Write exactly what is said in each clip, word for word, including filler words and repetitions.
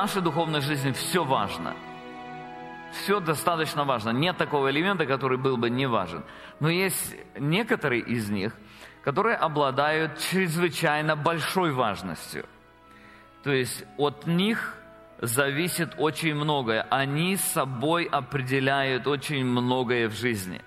нашей духовной жизни все важно. Все достаточно важно. Нет такого элемента, который был бы не важен. Но есть некоторые из них, которые обладают чрезвычайно большой важностью. То есть от них зависит очень многое. Они собой определяют очень многое в жизни.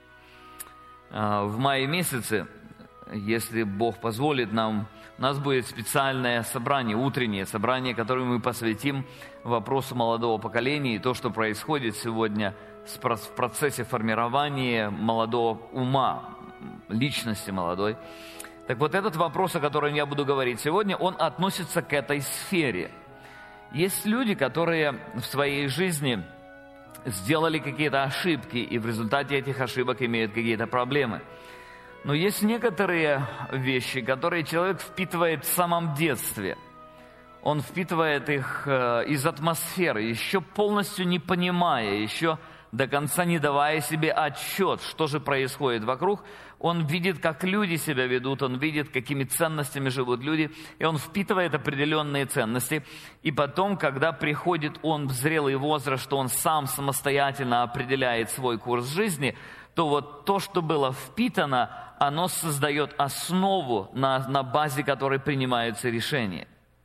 В мае месяце, если Бог позволит нам, у нас будет специальное собрание, утреннее собрание, которое мы посвятим вопросу молодого поколения и то, что происходит сегодня в процессе формирования молодого ума, личности молодой. Так вот, этот вопрос, о котором я буду говорить сегодня, он относится к этой сфере. Есть люди, которые в своей жизни сделали какие-то ошибки, и в результате этих ошибок имеют какие-то проблемы. Но есть некоторые вещи, которые человек впитывает в самом детстве. Он впитывает их э, из атмосферы, еще полностью не понимая, еще до конца не давая себе отчет, что же происходит вокруг. Он видит, как люди себя ведут, он видит, какими ценностями живут люди, и он впитывает определенные ценности. И потом, когда приходит он в зрелый возраст, что он сам самостоятельно определяет свой курс жизни, то вот то, что было впитано, оно создает основу, на, на базе которой принимаются решения.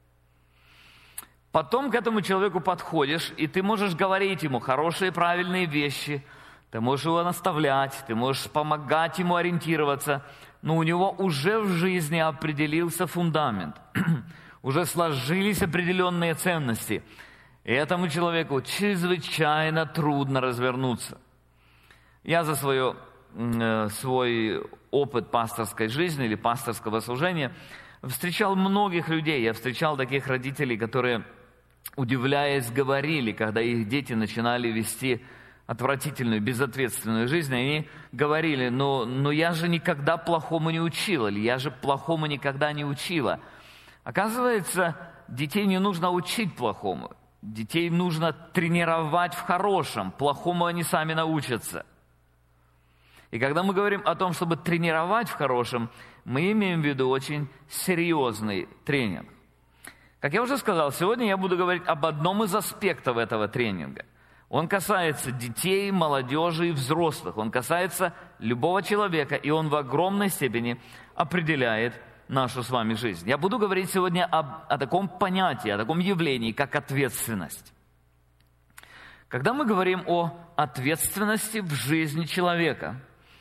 Потом к этому человеку подходишь, и ты можешь говорить ему хорошие, правильные вещи, ты можешь его наставлять, ты можешь помогать ему ориентироваться, но у него уже в жизни определился фундамент, уже сложились определенные ценности, и этому человеку чрезвычайно трудно развернуться. Я за свое, э, свой опыт пасторской жизни или пасторского служения встречал многих людей. Я встречал таких родителей, которые, удивляясь, говорили, когда их дети начинали вести отвратительную, безответственную жизнь, они говорили: ну, ну я же никогда плохому не учила, или я же плохому никогда не учила. Оказывается, детей не нужно учить плохому. Детей нужно тренировать в хорошем. Плохому они сами научатся. И когда мы говорим о том, чтобы тренировать в хорошем, мы имеем в виду очень серьезный тренинг. Как я уже сказал, сегодня я буду говорить об одном из аспектов этого тренинга. Он касается детей, молодежи и взрослых. Он касается любого человека, и он в огромной степени определяет нашу с вами жизнь. Я буду говорить сегодня об, о таком понятии, о таком явлении, как ответственность. Когда мы говорим о ответственности в жизни человека,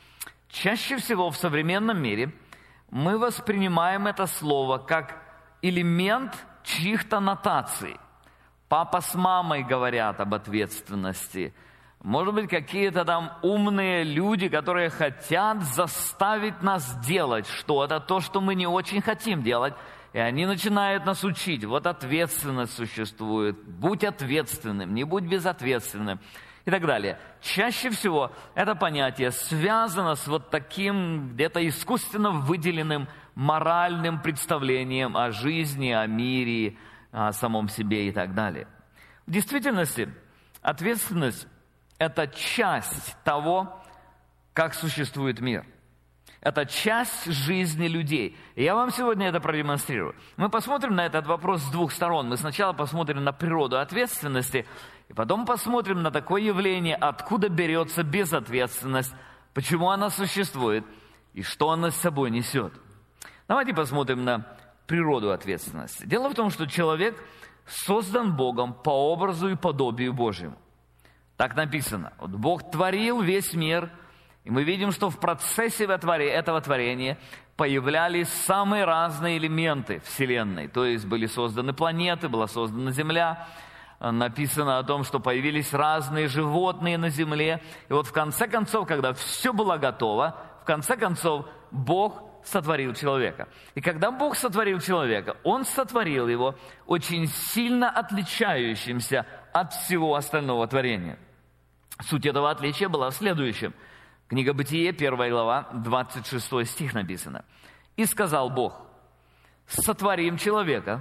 чаще всего в современном мире мы воспринимаем это слово как элемент чьих-то нотаций. Папа с мамой говорят об ответственности. Может быть, какие-то там умные люди, которые хотят заставить нас делать что-то, то, что мы не очень хотим делать. И они начинают нас учить. Вот ответственность существует. Будь ответственным, не будь безответственным. И так далее. Чаще всего это понятие связано с вот таким где-то искусственно выделенным моральным представлением о жизни, о мире, о самом себе и так далее. В действительности, ответственность – это часть того, как существует мир. Это часть жизни людей. И я вам сегодня это продемонстрирую. Мы посмотрим на этот вопрос с двух сторон. Мы сначала посмотрим на природу ответственности, и потом посмотрим на такое явление, откуда берется безответственность, почему она существует и что она с собой несет. Давайте посмотрим на природу ответственности. Дело в том, что человек создан Богом по образу и подобию Божьему. Так написано. Вот Бог творил весь мир, и мы видим, что в процессе этого творения появлялись самые разные элементы Вселенной. То есть были созданы планеты, была создана Земля. Написано о том, что появились разные животные на Земле. И вот в конце концов, когда все было готово, в конце концов Бог сотворил человека. И когда Бог сотворил человека, Он сотворил его очень сильно отличающимся от всего остального творения. Суть этого отличия была в следующем. Книга Бытие, первая глава, двадцать шестой стих написано. «И сказал Бог: сотворим человека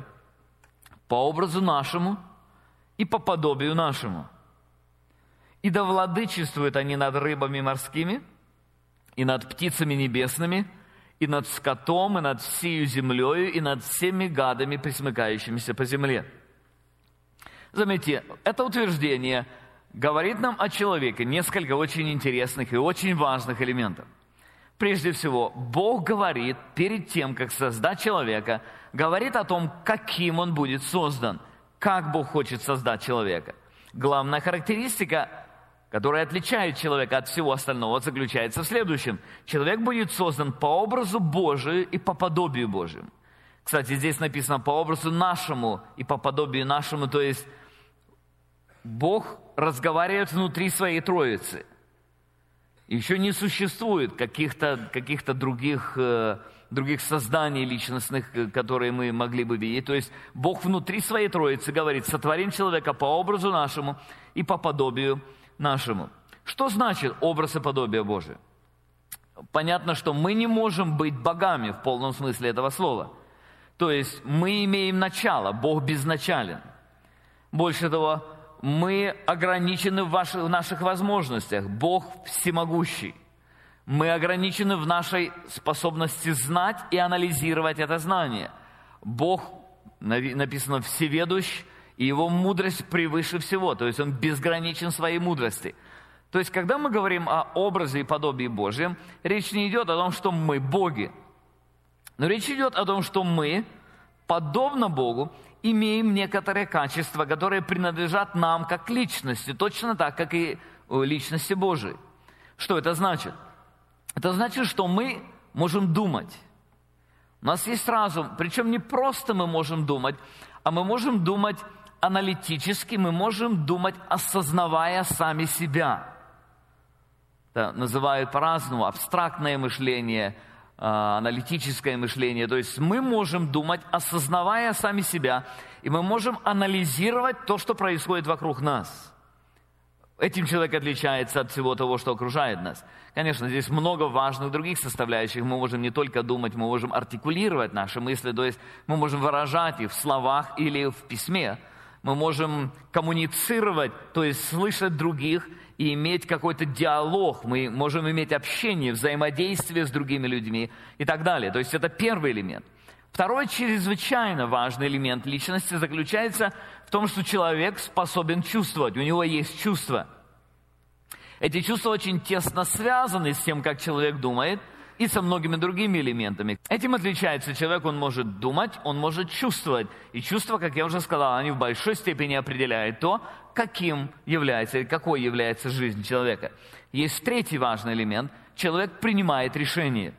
по образу нашему и по подобию нашему. И да владычествуют они над рыбами морскими, и над птицами небесными, и над скотом, и над всею землею, и над всеми гадами, пресмыкающимися по земле». Заметьте, это утверждение говорит нам о человеке несколько очень интересных и очень важных элементов. Прежде всего, Бог говорит перед тем, как создать человека, говорит о том, каким он будет создан, как Бог хочет создать человека. Главная характеристика, которая отличает человека от всего остального, заключается в следующем. Человек будет создан по образу Божию и по подобию Божьему. Кстати, здесь написано по образу нашему и по подобию нашему, то есть Бог разговаривает внутри своей Троицы. Еще не существует каких-то, каких-то других, э, других созданий личностных, которые мы могли бы видеть. То есть Бог внутри своей Троицы говорит: сотворим человека по образу нашему и по подобию нашему. Что значит образ и подобие Божие? Понятно, что мы не можем быть богами в полном смысле этого слова. То есть мы имеем начало, Бог безначален. Больше того, мы ограничены в, ваших, в наших возможностях. Бог всемогущий. Мы ограничены в нашей способности знать и анализировать это знание. Бог, написано, всеведущ, и Его мудрость превыше всего. То есть Он безграничен в своей мудрости. То есть, когда мы говорим о образе и подобии Божьем, речь не идет о том, что мы боги. Но речь идет о том, что мы, подобно Богу, имеем некоторые качества, которые принадлежат нам как личности, точно так, как и личности Божией. Что это значит? Это значит, что мы можем думать. У нас есть разум, причем не просто мы можем думать, а мы можем думать аналитически, мы можем думать, осознавая сами себя. Это называют по-разному абстрактное мышление, аналитическое мышление. То есть мы можем думать, осознавая сами себя, и мы можем анализировать то, что происходит вокруг нас. Этим человек отличается от всего того, что окружает нас. Конечно, здесь много важных других составляющих. Мы можем не только думать, мы можем артикулировать наши мысли, то есть мы можем выражать их в словах или в письме. Мы можем коммуницировать, то есть слышать других и иметь какой-то диалог. Мы можем иметь общение, взаимодействие с другими людьми и так далее. То есть это первый элемент. Второй чрезвычайно важный элемент личности заключается в том, что человек способен чувствовать. У него есть чувства. Эти чувства очень тесно связаны с тем, как человек думает, и со многими другими элементами. Этим отличается человек, он может думать, он может чувствовать. И чувства, как я уже сказал, они в большой степени определяют то, каким является, или какой является жизнь человека. Есть третий важный элемент. Человек принимает решение.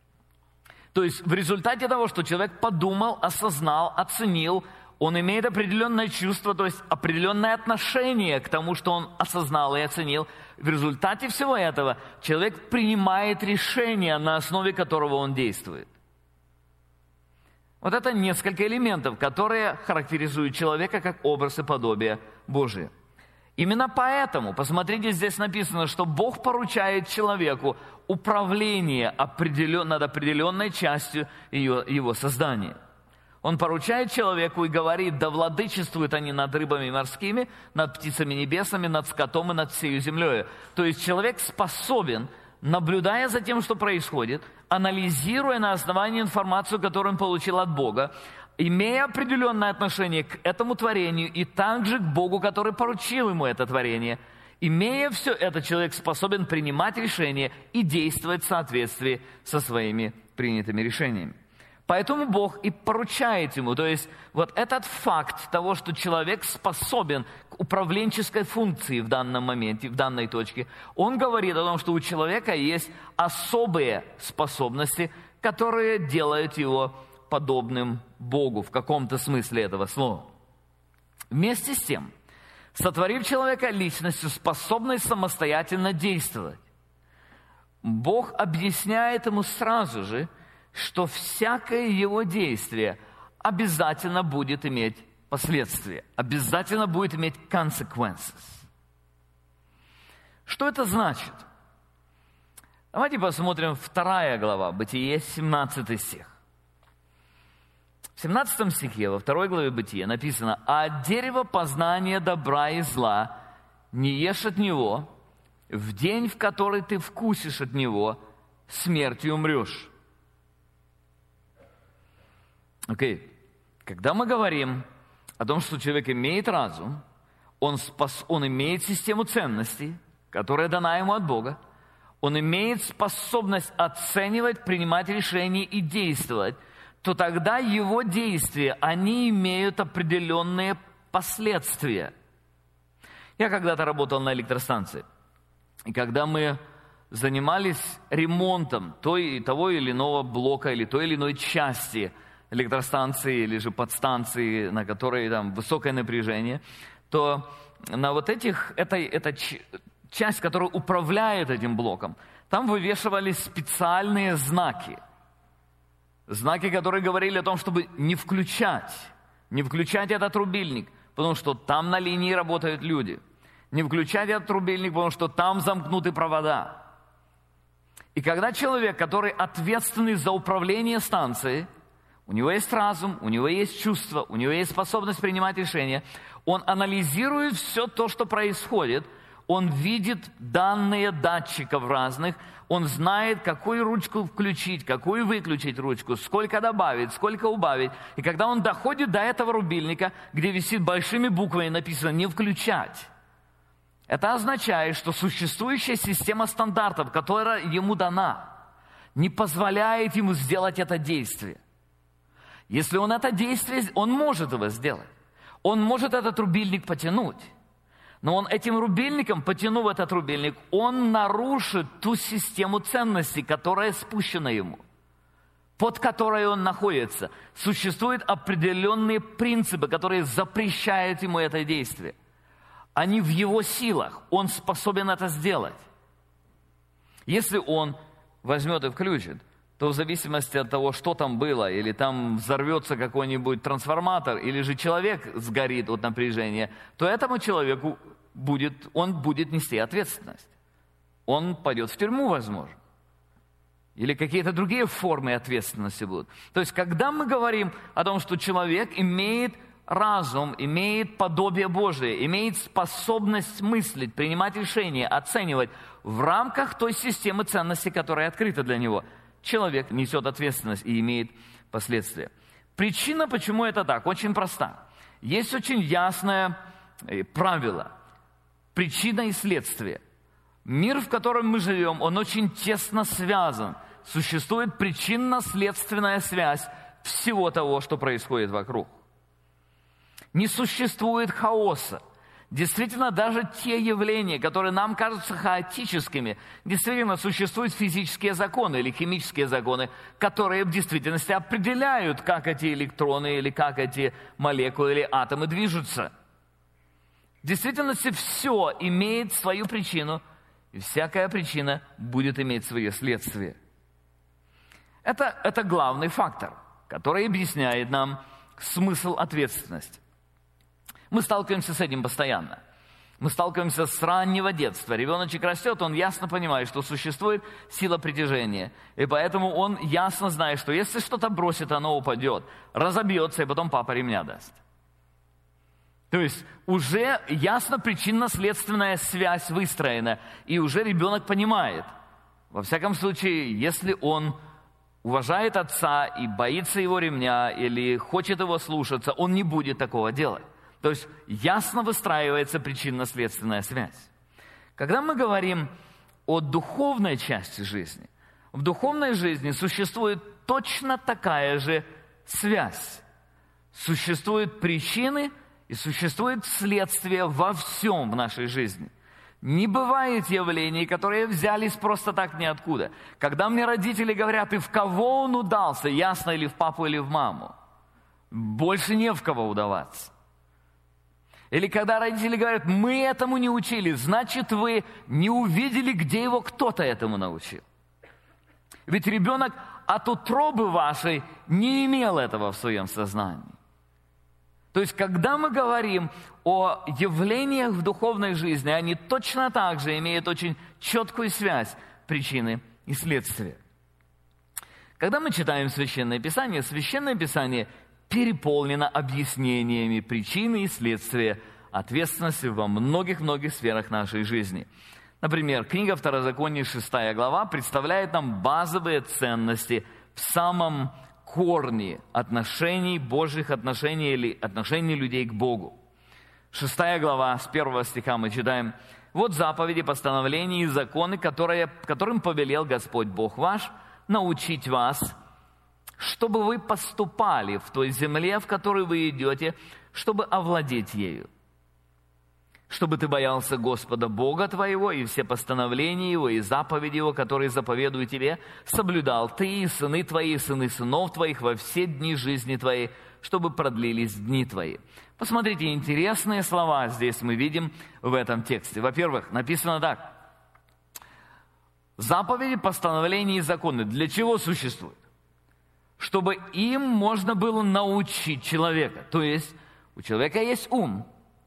То есть в результате того, что человек подумал, осознал, оценил, он имеет определенное чувство, то есть определенное отношение к тому, что он осознал и оценил. В результате всего этого человек принимает решение, на основе которого он действует. Вот это несколько элементов, которые характеризуют человека как образ и подобие Божие. Именно поэтому, посмотрите, здесь написано, что Бог поручает человеку управление определен, над определенной частью ее, его создания. Он поручает человеку и говорит: да владычествуют они над рыбами морскими, над птицами небесными, над скотом и над всею землей. То есть человек способен, наблюдая за тем, что происходит, анализируя на основании информацию, которую он получил от Бога, имея определенное отношение к этому творению и также к Богу, который поручил ему это творение, имея все это, человек способен принимать решения и действовать в соответствии со своими принятыми решениями. Поэтому Бог и поручает ему, то есть вот этот факт того, что человек способен к управленческой функции в данном моменте, в данной точке, он говорит о том, что у человека есть особые способности, которые делают его подобным Богу в каком-то смысле этого слова. Вместе с тем, сотворив человека личностью, способной самостоятельно действовать, Бог объясняет ему сразу же, что всякое его действие обязательно будет иметь последствия, обязательно будет иметь consequences. Что это значит? Давайте посмотрим вторая глава, Бытие, семнадцатый стих. В семнадцатом стихе, во второй главе Бытия написано: «А от дерева познания добра и зла не ешь от него, в день, в который ты вкусишь от него, смертью умрешь». Окей. Okay. Когда мы говорим о том, что человек имеет разум, он, спос... он имеет систему ценностей, которая дана ему от Бога, он имеет способность оценивать, принимать решения и действовать, то тогда его действия, они имеют определенные последствия. Я когда-то работал на электростанции, и когда мы занимались ремонтом той, того или иного блока или той или иной части электростанции или же подстанции, на которой там высокое напряжение, то на вот этих, это, это часть, которая управляет этим блоком, там вывешивались специальные знаки. Знаки, которые говорили о том, чтобы не включать, не включать этот рубильник, потому что там на линии работают люди. Не включать этот рубильник, потому что там замкнуты провода. И когда человек, который ответственный за управление станцией, у него есть разум, у него есть чувство, у него есть способность принимать решения, он анализирует все то, что происходит, он видит данные датчиков разных, он знает, какую ручку включить, какую выключить ручку, сколько добавить, сколько убавить. И когда он доходит до этого рубильника, где висит большими буквами написано «не включать», это означает, что существующая система стандартов, которая ему дана, не позволяет ему сделать это действие. Если он это действие, он может его сделать. Он может этот рубильник потянуть. Но он этим рубильником, потянув этот рубильник, он нарушит ту систему ценностей, которая спущена ему, под которой он находится. Существуют определенные принципы, которые запрещают ему это действие. Они в его силах, он способен это сделать. Если он возьмет и включит, то в зависимости от того, что там было, или там взорвется какой-нибудь трансформатор, или же человек сгорит от напряжения, то этому человеку будет, он будет нести ответственность. Он пойдет в тюрьму, возможно. Или какие-то другие формы ответственности будут. То есть, когда мы говорим о том, что человек имеет разум, имеет подобие Божие, имеет способность мыслить, принимать решения, оценивать в рамках той системы ценностей, которая открыта для него, человек несет ответственность и имеет последствия. Причина, почему это так, очень проста. Есть очень ясное правило. Причина и следствие. Мир, в котором мы живем, он очень тесно связан. Существует причинно-следственная связь всего того, что происходит вокруг. Не существует хаоса. Действительно, даже те явления, которые нам кажутся хаотическими, действительно существуют физические законы или химические законы, которые в действительности определяют, как эти электроны или как эти молекулы или атомы движутся. В действительности все имеет свою причину, и всякая причина будет иметь свои следствия. Это, это главный фактор, который объясняет нам смысл ответственности. Мы сталкиваемся с этим постоянно. Мы сталкиваемся с раннего детства. Ребеночек растет, он ясно понимает, что существует сила притяжения. И поэтому он ясно знает, что если что-то бросит, оно упадет, разобьется, и потом папа ремня даст. То есть уже ясно причинно-следственная связь выстроена, и уже ребенок понимает. Во всяком случае, если он уважает отца и боится его ремня, или хочет его слушаться, он не будет такого делать. То есть ясно выстраивается причинно-следственная связь. Когда мы говорим о духовной части жизни, в духовной жизни существует точно такая же связь. Существуют причины и существует следствие во всем в нашей жизни. Не бывает явлений, которые взялись просто так ниоткуда. Когда мне родители говорят, и в кого он удался, ясно, или в папу, или в маму, больше не в кого удаваться. Или когда родители говорят, мы этому не учили, значит, вы не увидели, где его кто-то этому научил. Ведь ребенок от утробы вашей не имел этого в своем сознании. То есть, когда мы говорим о явлениях в духовной жизни, они точно так же имеют очень четкую связь причины и следствия. Когда мы читаем Священное Писание, Священное Писание переполнено объяснениями причины и следствия ответственности во многих-многих сферах нашей жизни. Например, книга Второзакония, шестая глава, представляет нам базовые ценности в самом корни отношений, Божьих отношений или отношений людей к Богу. Шестая глава, с первого стиха мы читаем: «Вот заповеди, постановления и законы, которые, которым повелел Господь Бог ваш, научить вас, чтобы вы поступали в той земле, в которой вы идете, чтобы овладеть ею. Чтобы ты боялся Господа Бога твоего, и все постановления Его, и заповеди Его, которые заповедую тебе, соблюдал ты и сыны твои, и сыны сынов твоих во все дни жизни твоей, чтобы продлились дни твои». Посмотрите, интересные слова здесь мы видим в этом тексте. Во-первых, написано так: заповеди, постановления и законы для чего существуют? Чтобы им можно было научить человека. То есть у человека есть ум.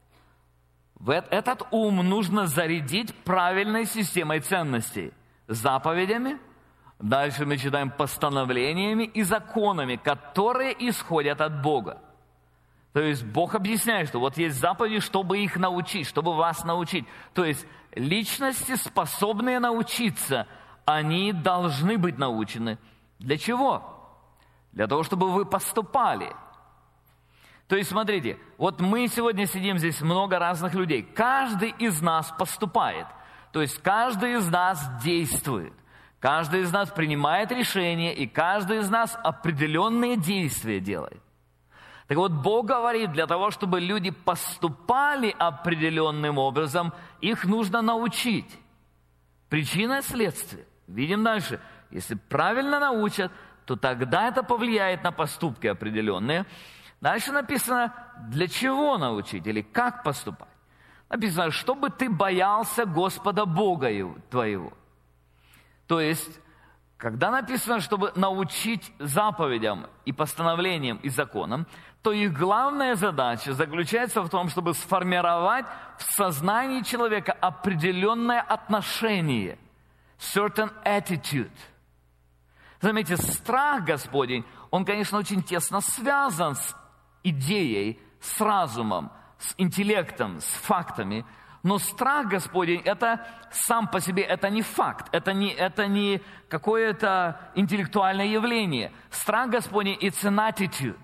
В этот ум нужно зарядить правильной системой ценностей. Заповедями, дальше мы читаем постановлениями и законами, которые исходят от Бога. То есть Бог объясняет, что вот есть заповеди, чтобы их научить, чтобы вас научить. То есть личности, способные научиться, они должны быть научены. Для чего? Для того, чтобы вы поступали. То есть, смотрите, вот мы сегодня сидим здесь, много разных людей. Каждый из нас поступает. То есть, каждый из нас действует. Каждый из нас принимает решения, и каждый из нас определенные действия делает. Так вот, Бог говорит, для того, чтобы люди поступали определенным образом, их нужно научить. Причина и следствие. Видим дальше. Если правильно научат, то тогда это повлияет на поступки определенные. Дальше написано, для чего научить или как поступать. Написано, чтобы ты боялся Господа Бога твоего. То есть, когда написано, чтобы научить заповедям и постановлениям и законам, то их главная задача заключается в том, чтобы сформировать в сознании человека определенное отношение, certain attitude. Заметьте, страх Господень, он, конечно, очень тесно связан с идеей, с разумом, с интеллектом, с фактами. Но страх Господень, это сам по себе, это не факт, это не, это не какое-то интеллектуальное явление. Страх Господень, it's an attitude.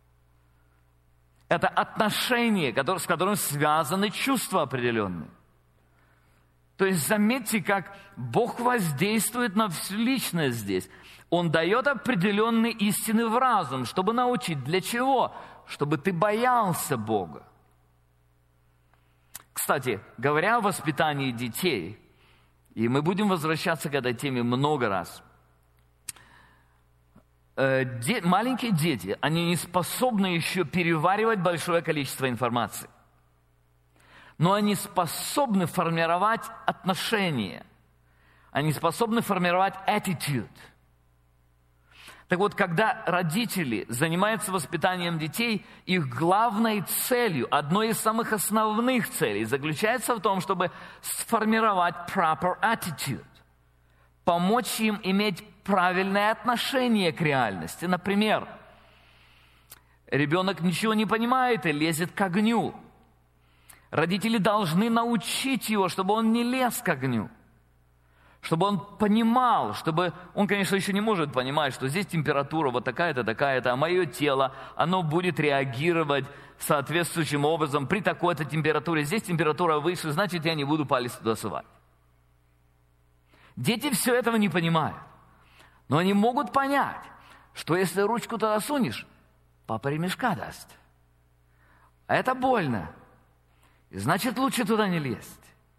Это отношение, которое, с которым связаны чувства определенные. То есть заметьте, как Бог воздействует на всю личность здесь. Он дает определенные истины в разум, чтобы научить. Для чего? Чтобы ты боялся Бога. Кстати, говоря о воспитании детей, и мы будем возвращаться к этой теме много раз, э, де, маленькие дети, они не способны еще переваривать большое количество информации. Но они способны формировать отношения. Они способны формировать attitude. Так вот, когда родители занимаются воспитанием детей, их главной целью, одной из самых основных целей, заключается в том, чтобы сформировать proper attitude, помочь им иметь правильное отношение к реальности. Например, ребенок ничего не понимает и лезет к огню. Родители должны научить его, чтобы он не лез к огню. Чтобы он понимал, чтобы... Он, конечно, еще не может понимать, что здесь температура вот такая-то, такая-то, а мое тело, оно будет реагировать соответствующим образом при такой-то температуре. Здесь температура выше, значит, я не буду палец туда совать. Дети все этого не понимают. Но они могут понять, что если ручку туда сунешь, папа ремешка даст. А это больно. И значит, лучше туда не лезть.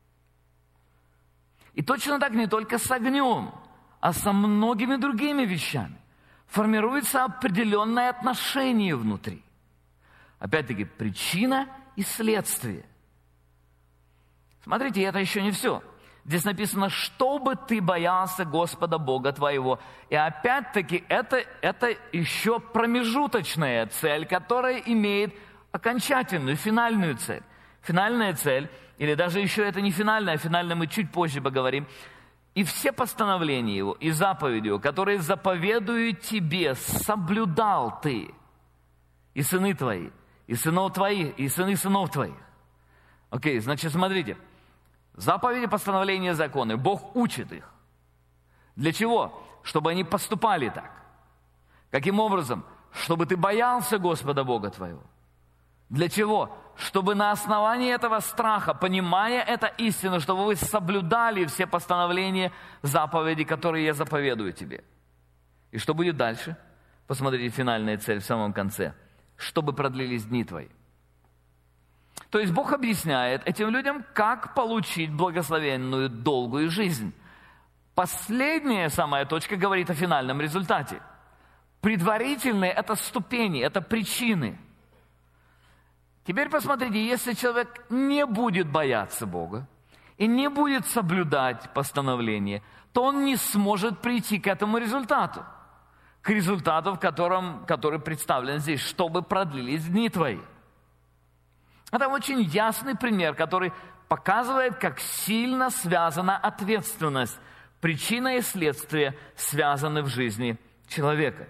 И точно так не только с огнем, а со многими другими вещами. Формируется определенное отношение внутри. Опять-таки, причина и следствие. Смотрите, это еще не все. Здесь написано, чтобы ты боялся Господа Бога твоего. И опять-таки, это, это еще промежуточная цель, которая имеет окончательную, финальную цель. Финальная цель, или даже еще это не финальная, а финальная мы чуть позже поговорим. И все постановления Его, и заповеди Его, которые заповедуют тебе, соблюдал ты, и сыны твои, и сынов твоих, и сыны сынов твоих. Окей, значит, смотрите. Заповеди, постановления, законы. Бог учит их. Для чего? Чтобы они поступали так. Каким образом? Чтобы ты боялся Господа Бога твоего. Для чего? Чтобы на основании этого страха, понимая это истину, чтобы вы соблюдали все постановления, заповеди, которые я заповедую тебе. И что будет дальше? Посмотрите, финальная цель в самом конце. Чтобы продлились дни твои. То есть Бог объясняет этим людям, как получить благословенную долгую жизнь. Последняя самая точка говорит о финальном результате. Предварительные – это ступени, это причины. Теперь посмотрите, если человек не будет бояться Бога и не будет соблюдать постановления, то он не сможет прийти к этому результату. К результату, в котором, который представлен здесь, чтобы продлились дни твои. Это очень ясный пример, который показывает, как сильно связана ответственность. Причина и следствие связаны в жизни человека.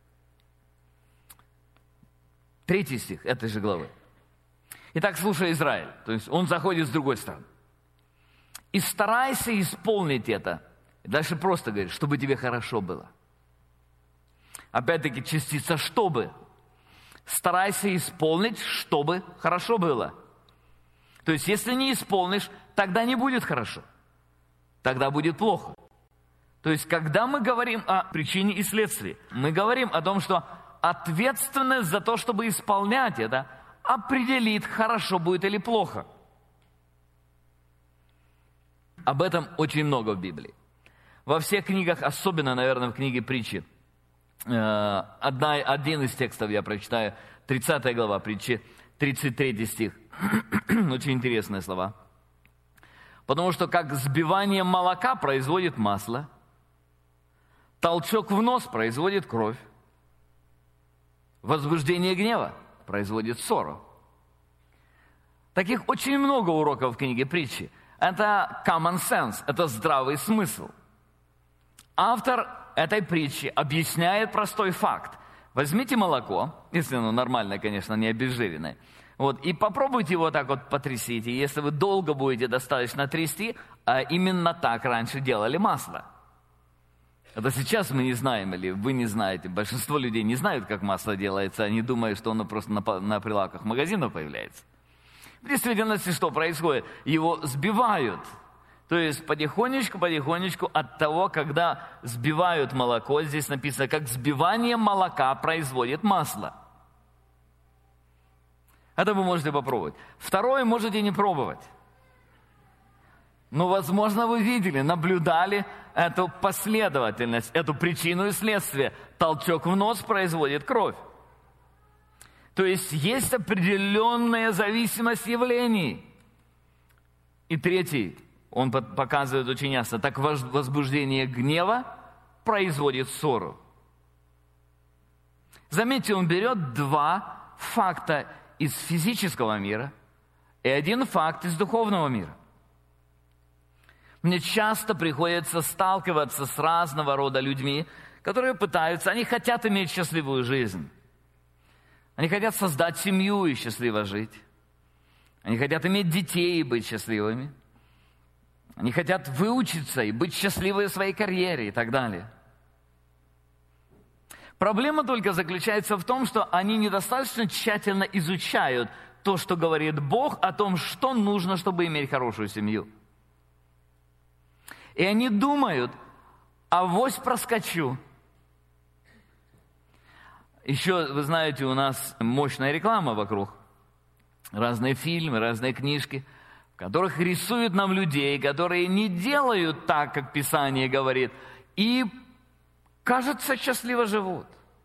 Третий стих этой же главы. Итак, слушай, Израиль, то есть он заходит с другой стороны. И старайся исполнить это. И дальше просто говорит, чтобы тебе хорошо было. Опять-таки частица «чтобы». Старайся исполнить, чтобы хорошо было. То есть, если не исполнишь, тогда не будет хорошо. Тогда будет плохо. То есть, когда мы говорим о причине и следствии, мы говорим о том, что ответственность за то, чтобы исполнять это, определит, хорошо будет или плохо. Об этом очень много в Библии. Во всех книгах, особенно, наверное, в книге Притчи, одна, один из текстов я прочитаю, тридцатая глава Притчи, тридцать третий стих. Очень интересные слова. Потому что как сбивание молока производит масло, толчок в нос производит кровь, возбуждение гнева производит ссору. Таких очень много уроков в книге Притчи. Это common sense, это здравый смысл. Автор этой притчи объясняет простой факт. Возьмите молоко, если оно нормальное, конечно, не обезжиренное, вот, и попробуйте его так вот потрясите. Если вы долго будете достаточно трясти, а именно так раньше делали масло. Это сейчас мы не знаем, или вы не знаете. Большинство людей не знают, как масло делается. Они думают, что оно просто на, на прилавках магазинов появляется. В действительности что происходит? Его сбивают. То есть потихонечку-потихонечку от того, когда сбивают молоко, здесь написано, как сбивание молока производит масло. Это вы можете попробовать. Второе можете не пробовать. Но, возможно, вы видели, наблюдали эту последовательность, эту причину и следствие. Толчок в нос производит кровь. То есть есть определенная зависимость явлений. И третий, он показывает очень ясно, так возбуждение гнева производит ссору. Заметьте, он берет два факта из физического мира и один факт из духовного мира. Мне часто приходится сталкиваться с разного рода людьми, которые пытаются, они хотят иметь счастливую жизнь. Они хотят создать семью и счастливо жить. Они хотят иметь детей и быть счастливыми. Они хотят выучиться и быть счастливыми в своей карьере и так далее. Проблема только заключается в том, что они недостаточно тщательно изучают то, что говорит Бог о том, что нужно, чтобы иметь хорошую семью. И они думают, авось проскочу. Еще, вы знаете, у нас мощная реклама вокруг. Разные фильмы, разные книжки, в которых рисуют нам людей, которые не делают так, как Писание говорит, и, кажется, счастливо живут.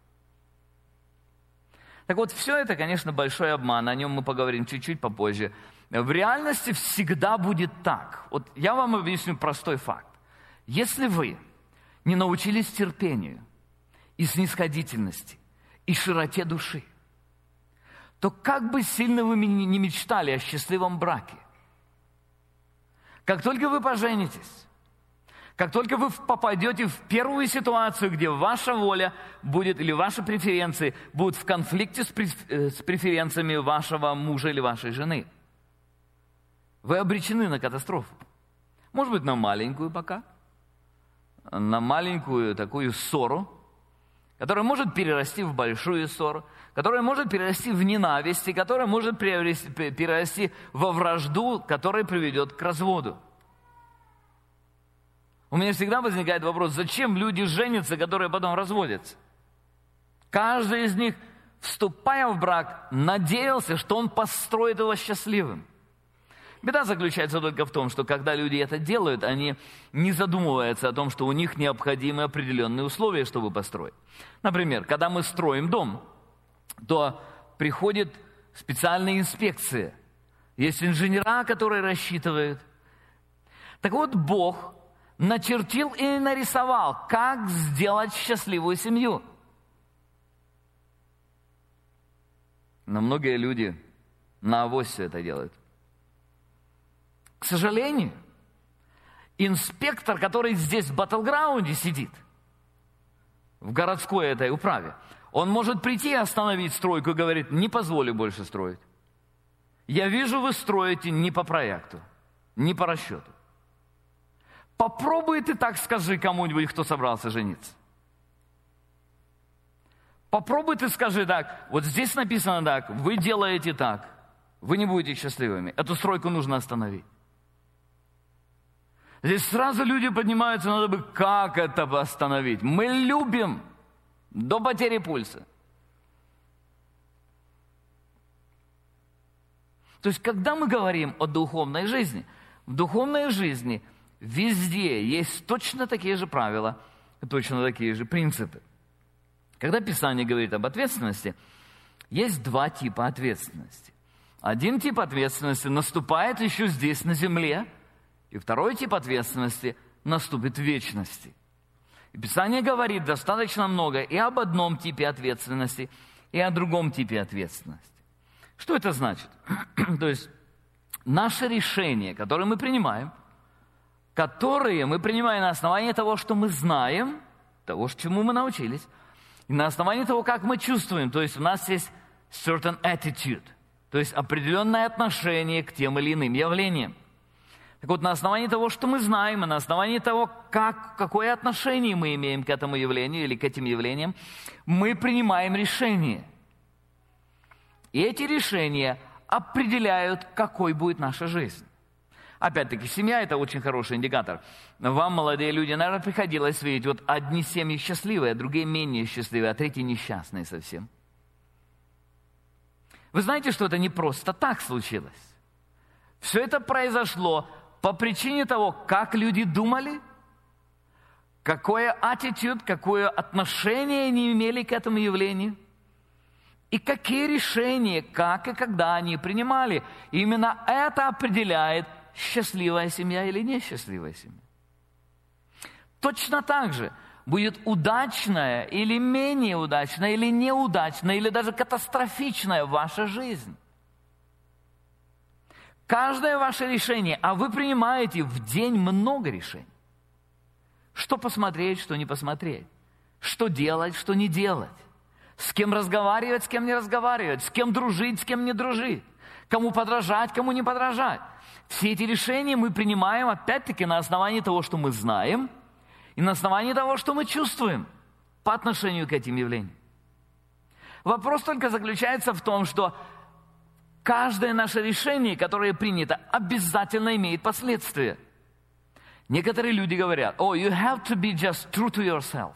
Так вот, все это, конечно, большой обман, о нем мы поговорим чуть-чуть попозже. В реальности всегда будет так. Вот я вам объясню простой факт. Если вы не научились терпению и снисходительности, и широте души, то как бы сильно вы не мечтали о счастливом браке, как только вы поженитесь, как только вы попадете в первую ситуацию, где ваша воля будет, или ваши преференции будут в конфликте с преференциями вашего мужа или вашей жены, вы обречены на катастрофу. Может быть, на маленькую пока, на маленькую такую ссору, которая может перерасти в большую ссору, которая может перерасти в ненависть, и которая может перерасти во вражду, которая приведет к разводу. У меня всегда возникает вопрос, зачем люди женятся, которые потом разводятся? Каждый из них, вступая в брак, надеялся, что он построит его счастливым. Беда заключается только в том, что когда люди это делают, они не задумываются о том, что у них необходимы определенные условия, чтобы построить. Например, когда мы строим дом, то приходит специальная инспекция. Есть инженера, которые рассчитывают. Так вот, Бог начертил и нарисовал, как сделать счастливую семью. Но многие люди на авось все это делают. К сожалению, инспектор, который здесь в батлграунде сидит, в городской этой управе, он может прийти и остановить стройку и говорит, не позволю больше строить. Я вижу, вы строите не по проекту, не по расчету. Попробуй ты так скажи кому-нибудь, кто собрался жениться. Попробуй ты скажи так, вот здесь написано так, вы делаете так, вы не будете счастливыми. Эту стройку нужно остановить. Здесь сразу люди поднимаются, надо бы, как это остановить. Мы любим до потери пульса. То есть, когда мы говорим о духовной жизни, в духовной жизни везде есть точно такие же правила, точно такие же принципы. Когда Писание говорит об ответственности, есть два типа ответственности. Один тип ответственности наступает еще здесь, на земле, и второй тип ответственности наступит в вечности. И Писание говорит достаточно много и об одном типе ответственности, и о другом типе ответственности. Что это значит? То есть наши решения, которые мы принимаем, которые мы принимаем на основании того, что мы знаем, того, чему мы научились, и на основании того, как мы чувствуем. То есть у нас есть certain attitude, то есть определенное отношение к тем или иным явлениям. Так вот, на основании того, что мы знаем, и на основании того, как, какое отношение мы имеем к этому явлению или к этим явлениям, мы принимаем решения. И эти решения определяют, какой будет наша жизнь. Опять-таки, семья – это очень хороший индикатор. Вам, молодые люди, наверное, приходилось видеть, вот одни семьи счастливые, а другие менее счастливые, а третьи несчастные совсем. Вы знаете, что это не просто так случилось? Все это произошло по причине того, как люди думали, какое attitude, какое отношение они имели к этому явлению, и какие решения, как и когда они принимали. И именно это определяет, счастливая семья или несчастливая семья. Точно так же будет удачная или менее удачная, или неудачная, или даже катастрофичная ваша жизнь. Каждое ваше решение, а вы принимаете в день много решений. Что посмотреть, что не посмотреть. Что делать, что не делать. С кем разговаривать, с кем не разговаривать. С кем дружить, с кем не дружить. Кому подражать, кому не подражать. Все эти решения мы принимаем, опять-таки, на основании того, что мы знаем, и на основании того, что мы чувствуем по отношению к этим явлениям. Вопрос только заключается в том, что каждое наше решение, которое принято, обязательно имеет последствия. Некоторые люди говорят, oh, you have to be just true to yourself.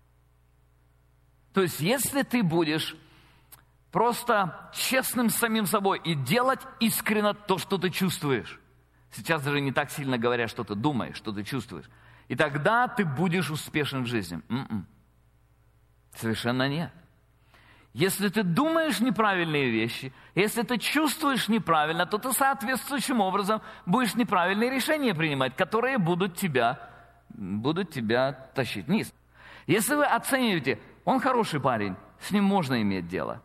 То есть, если ты будешь просто честным с самим собой и делать искренне то, что ты чувствуешь. Сейчас даже не так сильно говорят, что ты думаешь, что ты чувствуешь. И тогда ты будешь успешен в жизни. М-м. Совершенно нет. Если ты думаешь неправильные вещи, если ты чувствуешь неправильно, то ты соответствующим образом будешь неправильные решения принимать, которые будут тебя, будут тебя тащить вниз. Если вы оцениваете, он хороший парень, с ним можно иметь дело.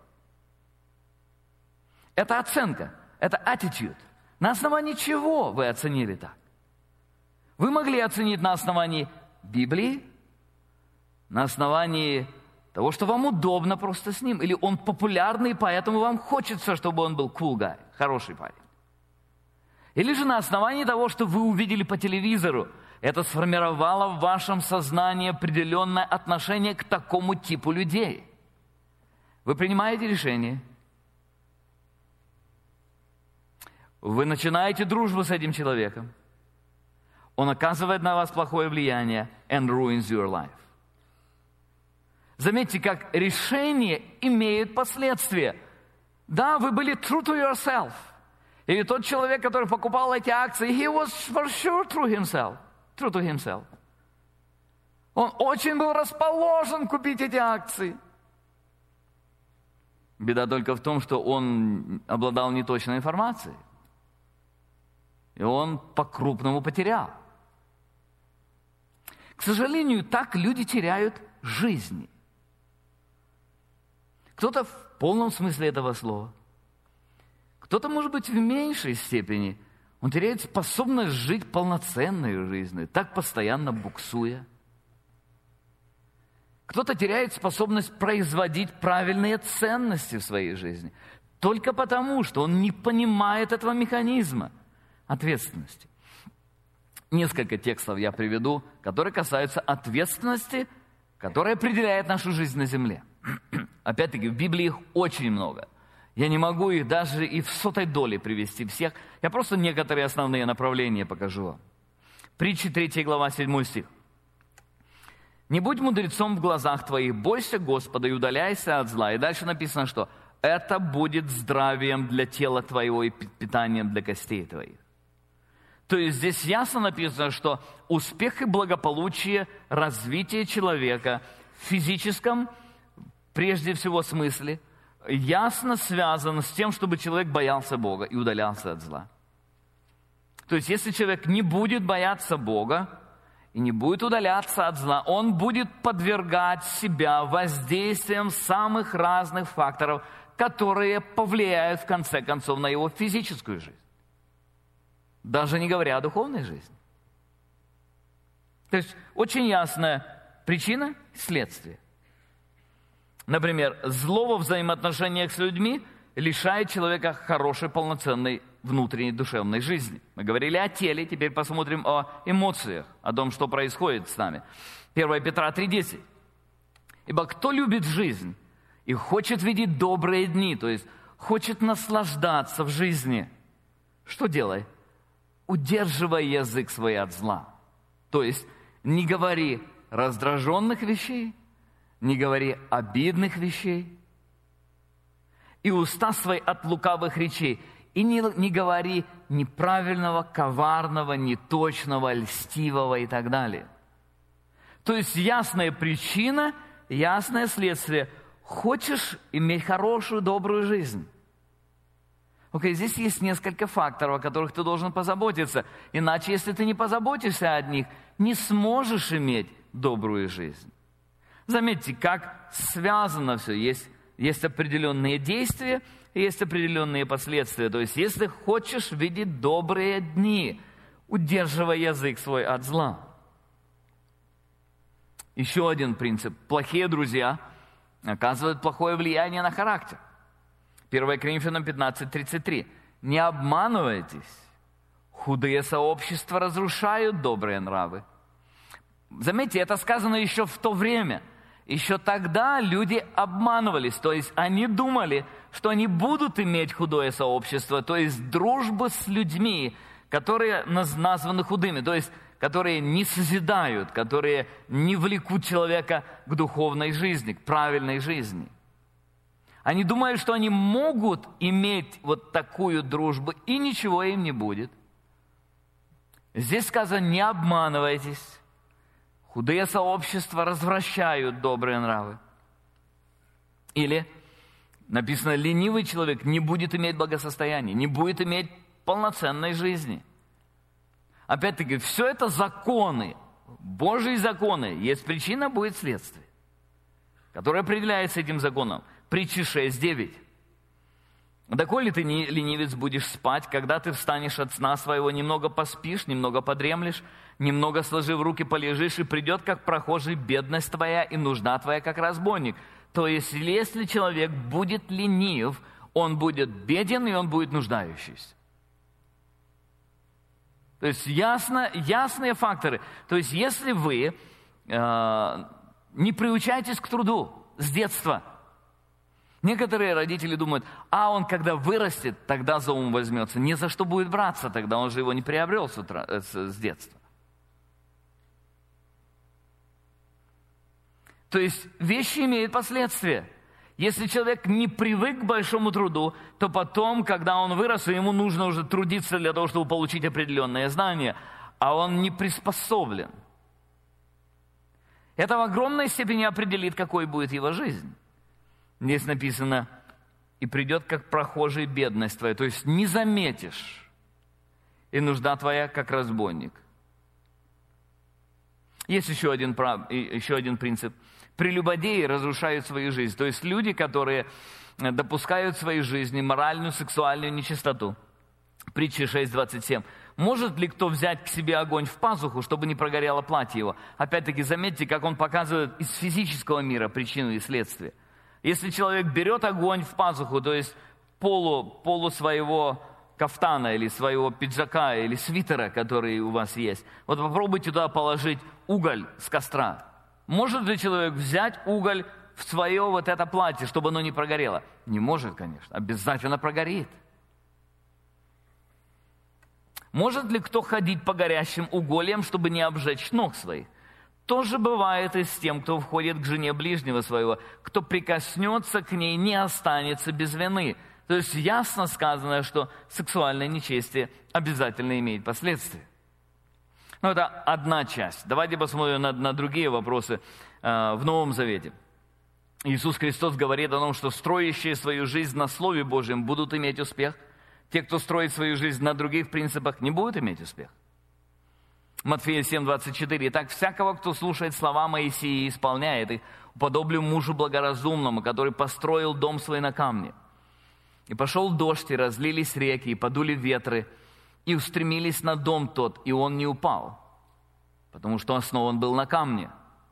Это оценка, это attitude. На основании чего вы оценили так? Вы могли оценить на основании Библии, на основании того, что вам удобно просто с ним, или он популярный, поэтому вам хочется, чтобы он был cool guy, хороший парень. Или же на основании того, что вы увидели по телевизору, Это сформировало в вашем сознании определенное отношение к такому типу людей. Вы принимаете решение. Вы начинаете дружбу с этим человеком. Он оказывает на вас плохое влияние and ruins your life. Заметьте, как решение имеет последствия. Да, вы были true to yourself. И тот человек, который покупал эти акции, he was for sure true himself, true to himself. Он очень был расположен купить эти акции. Беда только в том, что он обладал неточной информацией. И он по-крупному потерял. К сожалению, так люди теряют жизни. Кто-то в полном смысле этого слова. Кто-то, может быть, в меньшей степени. Он теряет способность жить полноценной жизнью, так постоянно буксуя. Кто-то теряет способность производить правильные ценности в своей жизни. Только потому, что он не понимает этого механизма ответственности. Несколько текстов я приведу, которые касаются ответственности, которая определяет нашу жизнь на земле. Опять-таки, в Библии их очень много. Я не могу их даже и в сотой доле привести всех. Я просто некоторые основные направления покажу вам. Притчи третья глава, седьмой стих. «Не будь мудрецом в глазах твоих, бойся Господа и удаляйся от зла». И дальше написано, что это будет здравием для тела твоего и питанием для костей твоих. То есть здесь ясно написано, что успех и благополучие, развитие человека в физическом, прежде всего, смысле, ясно связано с тем, чтобы человек боялся Бога и удалялся от зла. То есть если человек не будет бояться Бога и не будет удаляться от зла, он будет подвергать себя воздействиям самых разных факторов, которые повлияют, в конце концов, на его физическую жизнь. Даже не говоря о духовной жизни. То есть очень ясная причина и следствие. Например, зло во взаимоотношениях с людьми лишает человека хорошей, полноценной внутренней душевной жизни. Мы говорили о теле, теперь посмотрим о эмоциях, о том, что происходит с нами. первое Петра три десять. «Ибо кто любит жизнь и хочет видеть добрые дни, то есть хочет наслаждаться в жизни, что делай? Удерживай язык свой от зла». То есть не говори раздраженных вещей, не говори обидных вещей, и уста свои от лукавых речей, и не, не говори неправильного, коварного, неточного, льстивого и так далее. То есть ясная причина, ясное следствие. Хочешь иметь хорошую, добрую жизнь? Окей, okay, здесь есть несколько факторов, о которых ты должен позаботиться. Иначе, если ты не позаботишься о них, не сможешь иметь добрую жизнь. Заметьте, как связано все. Есть, есть определенные действия, есть определенные последствия. То есть, если хочешь видеть добрые дни, удерживай язык свой от зла. Еще один принцип. Плохие друзья оказывают плохое влияние на характер. первое Коринфянам пятнадцать тридцать три. «Не обманывайтесь, худые сообщества разрушают добрые нравы». Заметьте, это сказано еще в то время. Еще тогда люди обманывались, то есть они думали, что они будут иметь худое сообщество, то есть дружбу с людьми, которые названы худыми, то есть которые не созидают, которые не влекут человека к духовной жизни, к правильной жизни. Они думают, что они могут иметь вот такую дружбу, и ничего им не будет. Здесь сказано: не обманывайтесь. Худые сообщества развращают добрые нравы. Или написано: ленивый человек не будет иметь благосостояния, не будет иметь полноценной жизни. Опять-таки, все это законы, Божьи законы. Есть причина, будет следствие, которое определяется этим законом. Притчи шесть девять. «Доколе ты, не ленивец, будешь спать, когда ты встанешь от сна своего, немного поспишь, немного подремлешь, немного сложив руки полежишь, и придет, как прохожий, бедность твоя и нужда твоя, как разбойник». То есть, если человек будет ленив, он будет беден, и он будет нуждающийся. То есть ясно, ясные факторы. То есть если вы э, не приучаетесь к труду с детства, некоторые родители думают, а он когда вырастет, тогда за ум возьмется. Не за что будет браться тогда, он же его не приобрел с, утра, с, с детства. То есть вещи имеют последствия. Если человек не привык к большому труду, то потом, когда он вырос, ему нужно уже трудиться для того, чтобы получить определенные знания, а он не приспособлен. Это в огромной степени определит, какой будет его жизнь. Здесь написано, и придет, как прохожий, бедность твоя. То есть не заметишь, и нужда твоя, как разбойник. Есть еще один, еще один принцип. Прелюбодеи разрушают свою жизнь. То есть люди, которые допускают в своей жизни моральную, сексуальную нечистоту. Притча шесть двадцать семь. Может ли кто взять к себе огонь в пазуху, чтобы не прогорело платье его? Опять-таки, заметьте, как он показывает из физического мира причину и следствие. Если человек берет огонь в пазуху, то есть полу, полу своего кафтана или своего пиджака или свитера, который у вас есть, вот попробуйте туда положить уголь с костра. Может ли человек взять уголь в свое вот это платье, чтобы оно не прогорело? Не может, конечно. Обязательно прогорит. Может ли кто ходить по горящим угольям, чтобы не обжечь ног своих? То же бывает и с тем, кто входит к жене ближнего своего. Кто прикоснется к ней, не останется без вины. То есть ясно сказано, что сексуальное нечестие обязательно имеет последствия. Но это одна часть. Давайте посмотрим на, на другие вопросы э, в Новом Завете. Иисус Христос говорит о том, что строящие свою жизнь на Слове Божьем будут иметь успех. Те, кто строит свою жизнь на других принципах, не будут иметь успех. Матфея семь двадцать четыре. «Итак, всякого, кто слушает слова Моисея и исполняет их, уподоблю мужу благоразумному, который построил дом свой на камне. И пошел дождь, и разлились реки, и подули ветры, и устремились на дом тот, и он не упал, потому что основан был на камне».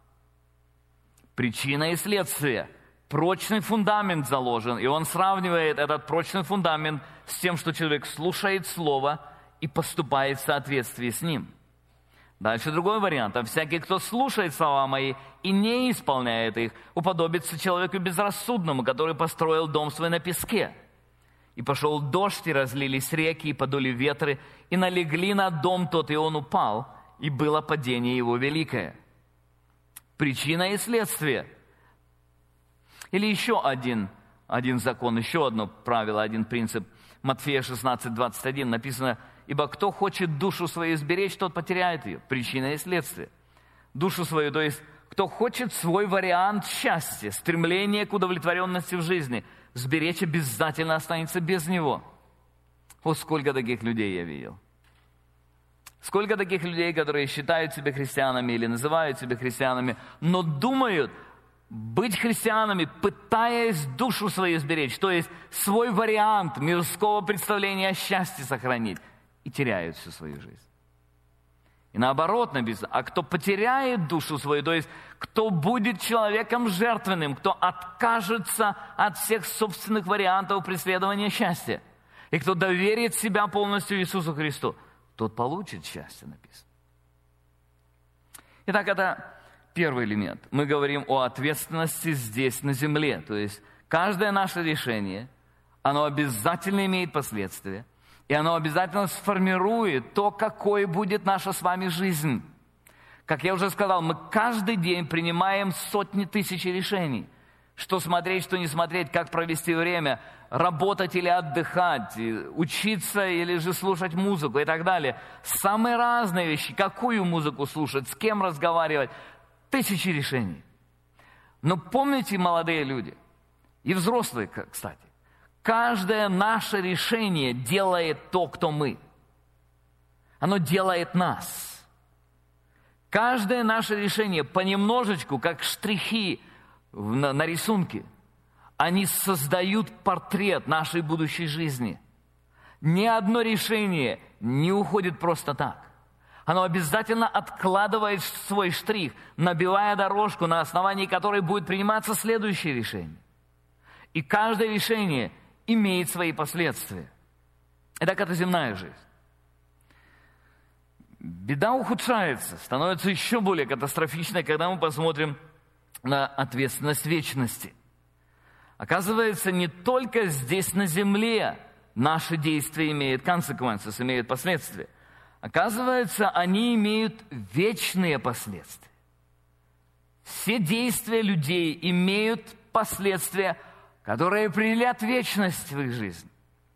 Причина и следствие. Прочный фундамент заложен, и он сравнивает этот прочный фундамент с тем, что человек слушает Слово и поступает в соответствии с ним. Дальше другой вариант. «А всякий, кто слушает слова мои и не исполняет их, уподобится человеку безрассудному, который построил дом свой на песке. И пошел дождь, и разлились реки, и подули ветры, и налегли на дом тот, и он упал, и было падение его великое». Причина и следствие. Или еще один, один закон, еще одно правило, один принцип. Матфея шестнадцать двадцать один написано: «Ибо кто хочет душу свою сберечь, тот потеряет ее». Причина и следствие. Душу свою, то есть кто хочет свой вариант счастья, стремление к удовлетворенности в жизни, сберечь обязательно останется без него. Вот сколько таких людей я видел. Сколько таких людей, которые считают себя христианами или называют себя христианами, но думают быть христианами, пытаясь душу свою сберечь, то есть свой вариант мирского представления о счастье сохранить, и теряют всю свою жизнь. И наоборот написано: а кто потеряет душу свою, то есть кто будет человеком жертвенным, кто откажется от всех собственных вариантов преследования счастья, и кто доверит себя полностью Иисусу Христу, тот получит счастье, написано. Итак, это первый элемент. Мы говорим о ответственности здесь, на земле. То есть каждое наше решение, оно обязательно имеет последствия. И оно обязательно сформирует то, какой будет наша с вами жизнь. Как я уже сказал, мы каждый день принимаем сотни тысяч решений. Что смотреть, что не смотреть, как провести время, работать или отдыхать, учиться или же слушать музыку и так далее. Самые разные вещи. Какую музыку слушать, с кем разговаривать. Тысячи решений. Но помните, молодые люди, и взрослые, кстати, каждое наше решение делает то, кто мы. Оно делает нас. Каждое наше решение понемножечку, как штрихи на, на рисунке, они создают портрет нашей будущей жизни. Ни одно решение не уходит просто так. Оно обязательно откладывает свой штрих, набивая дорожку, на основании которой будет приниматься следующее решение. И каждое решение имеет свои последствия. Итак, это земная жизнь. Беда ухудшается, становится еще более катастрофичной, когда мы посмотрим на ответственность вечности. Оказывается, не только здесь на земле наши действия имеют consequences, имеют последствия. Оказывается, они имеют вечные последствия. Все действия людей имеют последствия, которые определят вечность в их жизни.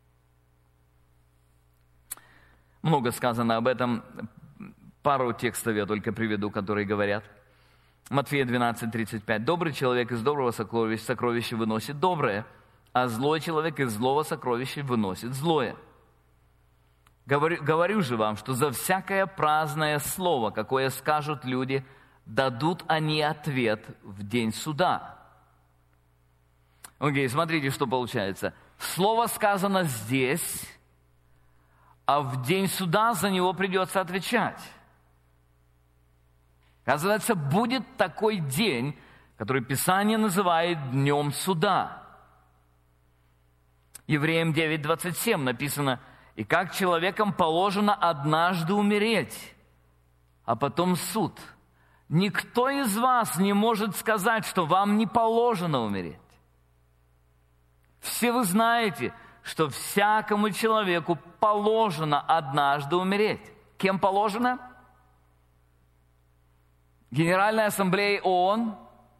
Много сказано об этом. Пару текстов я только приведу, которые говорят. Матфея двенадцать, тридцать пять. «Добрый человек из доброго сокровища, сокровища выносит доброе, а злой человек из злого сокровища выносит злое. Говорю, говорю же вам, что за всякое праздное слово, какое скажут люди, дадут они ответ в день суда». Окей, смотрите, что получается. Слово сказано здесь, а в день суда за него придется отвечать. Оказывается, будет такой день, который Писание называет Днем Суда. Евреям девять, двадцать семь написано: «И как человекам положено однажды умереть, а потом суд. Никто из вас не может сказать, что вам не положено умереть. Все вы знаете, что всякому человеку положено однажды умереть». Кем положено? Генеральной Ассамблеей ООН?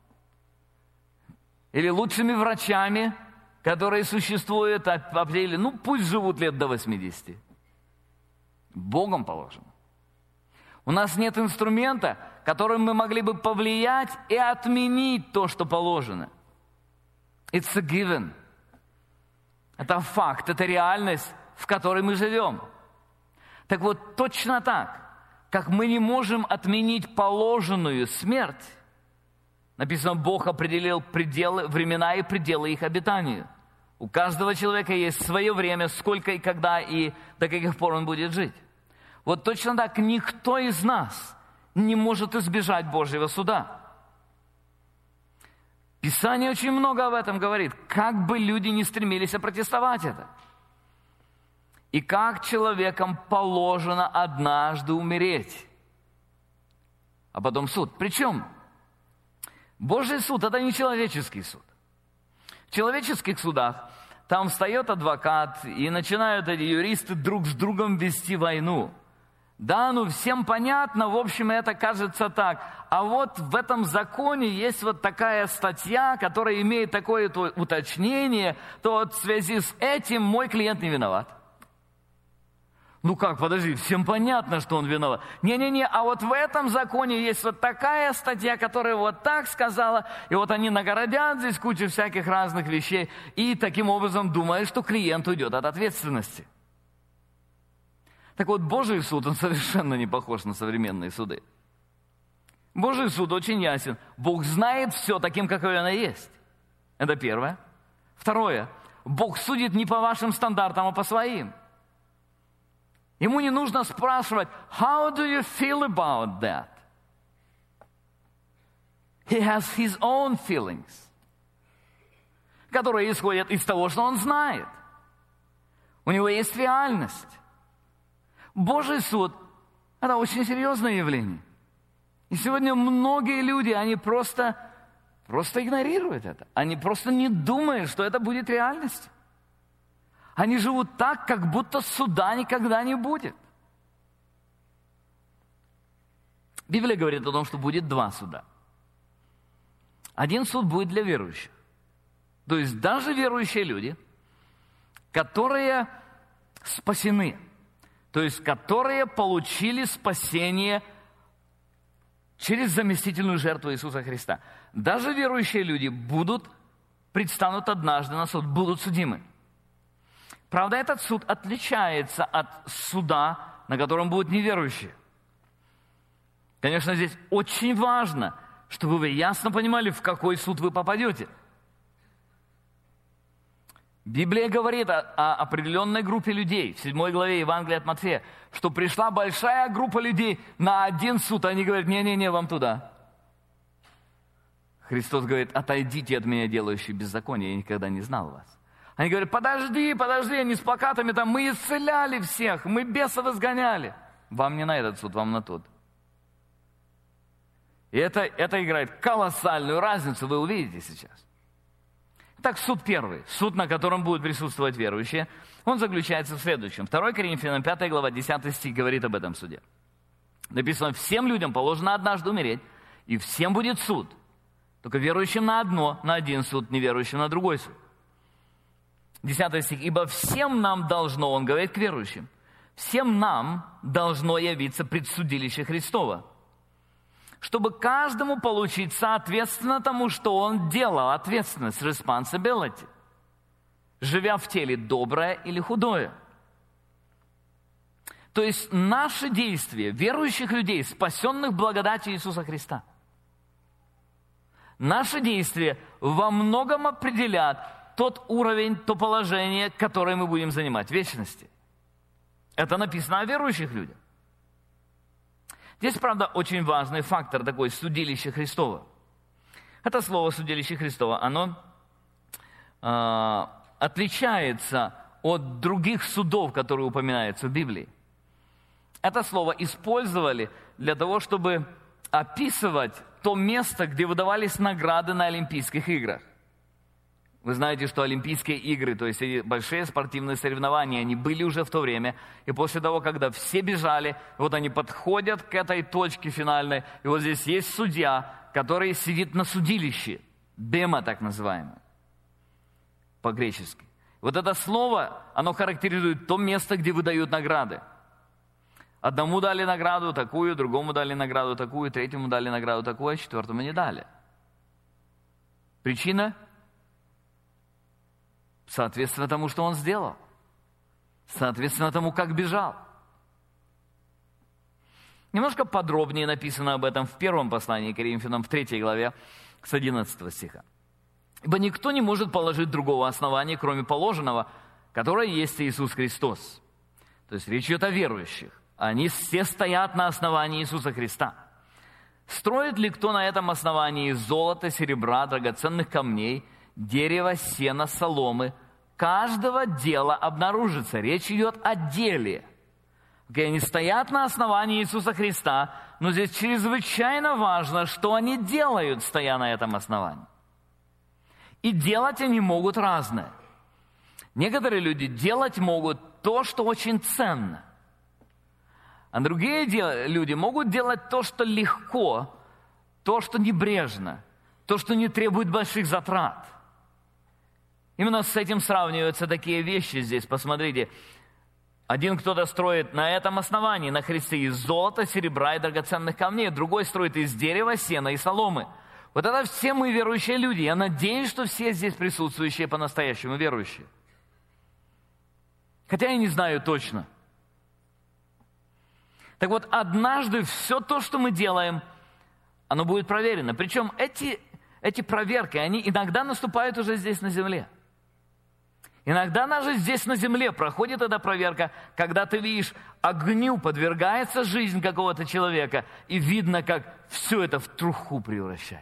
Или лучшими врачами, которые существуют, определили, ну пусть живут лет до восьмидесяти. Богом положено. У нас нет инструмента, которым мы могли бы повлиять и отменить то, что положено. It's a given. Это факт, это реальность, в которой мы живем. Так вот, точно так, как мы не можем отменить положенную смерть, написано, Бог определил пределы, времена и пределы их обитанию. У каждого человека есть свое время, сколько и когда, и до каких пор он будет жить. Вот точно так никто из нас не может избежать Божьего суда. Писание очень много об этом говорит, как бы люди ни стремились опротестовать это. И как человекам положено однажды умереть, а потом суд. Причем Божий суд – это не человеческий суд. В человеческих судах там встает адвокат, и начинают эти юристы друг с другом вести войну. Да, ну всем понятно, в общем, это кажется так. А вот в этом законе есть вот такая статья, которая имеет такое уточнение, то вот в связи с этим мой клиент не виноват. Ну как, подожди, всем понятно, что он виноват. Не-не-не, а вот в этом законе есть вот такая статья, которая вот так сказала, и вот они нагородят здесь кучу всяких разных вещей, и таким образом думают, что клиент уйдет от ответственности. Так вот, Божий суд, он совершенно не похож на современные суды. Божий суд очень ясен. Бог знает все таким, какой оно есть. Это первое. Второе. Бог судит не по вашим стандартам, а по своим. Ему не нужно спрашивать, how do you feel about that? He has his own feelings, которые исходят из того, что он знает. У него есть реальность. Божий суд – это очень серьезное явление. И сегодня многие люди, они просто, просто игнорируют это. Они просто не думают, что это будет реальностью. Они живут так, как будто суда никогда не будет. Библия говорит о том, что будет два суда. Один суд будет для верующих. То есть даже верующие люди, которые спасены, то есть которые получили спасение через заместительную жертву Иисуса Христа. Даже верующие люди будут, предстанут однажды на суд, будут судимы. Правда, этот суд отличается от суда, на котором будут неверующие. Конечно, здесь очень важно, чтобы вы ясно понимали, в какой суд вы попадете. Библия говорит о, о определенной группе людей, в седьмой главе Евангелия от Матфея, что пришла большая группа людей на один суд, они говорят, не-не-не, вам туда. Христос говорит, отойдите от меня, делающие беззаконие, я никогда не знал вас. Они говорят, подожди, подожди, они с плакатами там, мы исцеляли всех, мы бесов изгоняли. Вам не на этот суд, вам на тот. И это, это играет колоссальную разницу, вы увидите сейчас. Так, суд первый, суд, на котором будут присутствовать верующие, он заключается в следующем. второе Коринфянам пятая глава, десятый стих говорит об этом суде. Написано: всем людям положено однажды умереть, и всем будет суд. Только верующим на одно, на один суд, неверующим на другой суд. Десятый стих. Ибо всем нам должно, он говорит к верующим, всем нам должно явиться предсудилище Христова, чтобы каждому получить соответственно тому, что он делал, ответственность, responsibility, живя в теле доброе или худое. То есть наши действия, верующих людей, спасенных благодатью Иисуса Христа, наши действия во многом определят тот уровень, то положение, которое мы будем занимать в вечности. Это написано о верующих людях. Здесь, правда, очень важный фактор такой — судилище Христово. Это слово «судилище Христово», оно э, отличается от других судов, которые упоминаются в Библии. Это слово использовали для того, чтобы описывать то место, где выдавались награды на Олимпийских играх. Вы знаете, что Олимпийские игры, то есть большие спортивные соревнования, они были уже в то время. И после того, когда все бежали, вот они подходят к этой точке финальной, и вот здесь есть судья, который сидит на судилище, бема так называемое, по-гречески. Вот это слово, оно характеризует то место, где выдают награды. Одному дали награду такую, другому дали награду такую, третьему дали награду такую, а четвертому не дали. Причина? Соответственно тому, что он сделал. Соответственно тому, как бежал. Немножко подробнее написано об этом в первом послании к Коринфянам, в третьей главе, с одиннадцатого стиха. «Ибо никто не может положить другого основания, кроме положенного, которое есть Иисус Христос». То есть речь идет о верующих. Они все стоят на основании Иисуса Христа. «Строит ли кто на этом основании из золота, серебра, драгоценных камней, дерева, сена, соломы? Каждого дела обнаружится». Речь идет о деле. Они стоят на основании Иисуса Христа, но здесь чрезвычайно важно, что они делают, стоя на этом основании. И делать они могут разное. Некоторые люди делать могут то, что очень ценно. А другие люди могут делать то, что легко, то, что небрежно, то, что не требует больших затрат. Именно с этим сравниваются такие вещи здесь. Посмотрите, один кто-то строит на этом основании, на Христе, из золота, серебра и драгоценных камней, другой строит из дерева, сена и соломы. Вот это все мы верующие люди. Я надеюсь, что все здесь присутствующие по-настоящему верующие. Хотя я не знаю точно. Так вот, однажды все то, что мы делаем, оно будет проверено. Причем эти, эти проверки, они иногда наступают уже здесь на земле. Иногда даже здесь на земле проходит эта проверка, когда ты видишь, огню подвергается жизнь какого-то человека, и видно, как все это в труху превращается.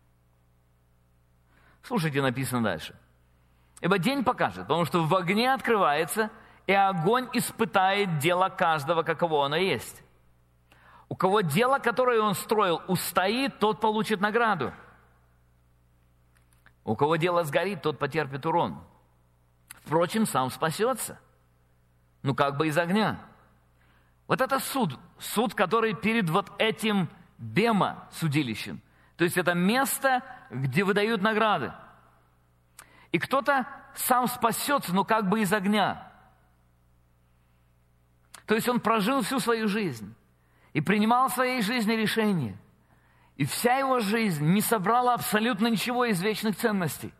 Слушайте, написано дальше. «Ибо день покажет, потому что в огне открывается, и огонь испытает дело каждого, каково оно есть. У кого дело, которое он строил, устоит, тот получит награду. У кого дело сгорит, тот потерпит урон. Впрочем, сам спасется, ну как бы из огня». Вот это суд, суд, который перед вот этим бема судилищем. То есть это место, где выдают награды. И кто-то сам спасется, ну как бы из огня. То есть он прожил всю свою жизнь и принимал в своей жизни решения. И вся его жизнь не собрала абсолютно ничего из вечных ценностей.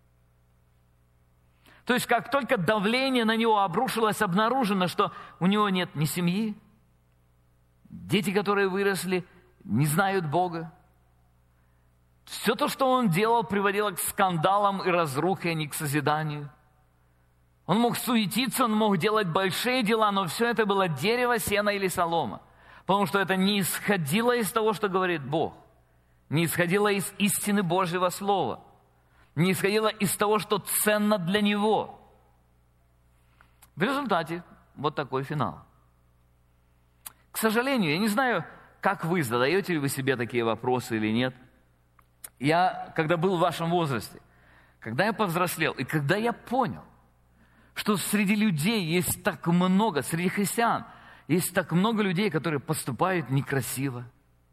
То есть как только давление на него обрушилось, обнаружено, что у него нет ни семьи, дети, которые выросли, не знают Бога. Все то, что он делал, приводило к скандалам и разрухе, а не к созиданию. Он мог суетиться, он мог делать большие дела, но все это было дерево, сено или солома. Потому что это не исходило из того, что говорит Бог. Не исходило из истины Божьего Слова. Не исходило из того, что ценно для него. В результате вот такой финал. К сожалению, я не знаю, как вы, задаете ли вы себе такие вопросы или нет. Я, когда был в вашем возрасте, когда я повзрослел, и когда я понял, что среди людей есть так много, среди христиан, есть так много людей, которые поступают некрасиво,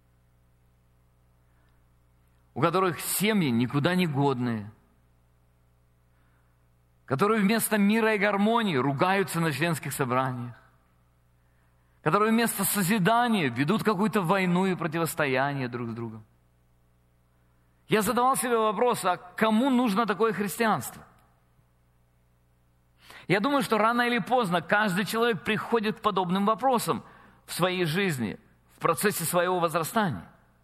у которых семьи никуда не годные, которые вместо мира и гармонии ругаются на членских собраниях, которые вместо созидания ведут какую-то войну и противостояние друг с другом. Я задавал себе вопрос, а кому нужно такое христианство? Я думаю, что рано или поздно каждый человек приходит к подобным вопросам в своей жизни, в процессе своего возрастания.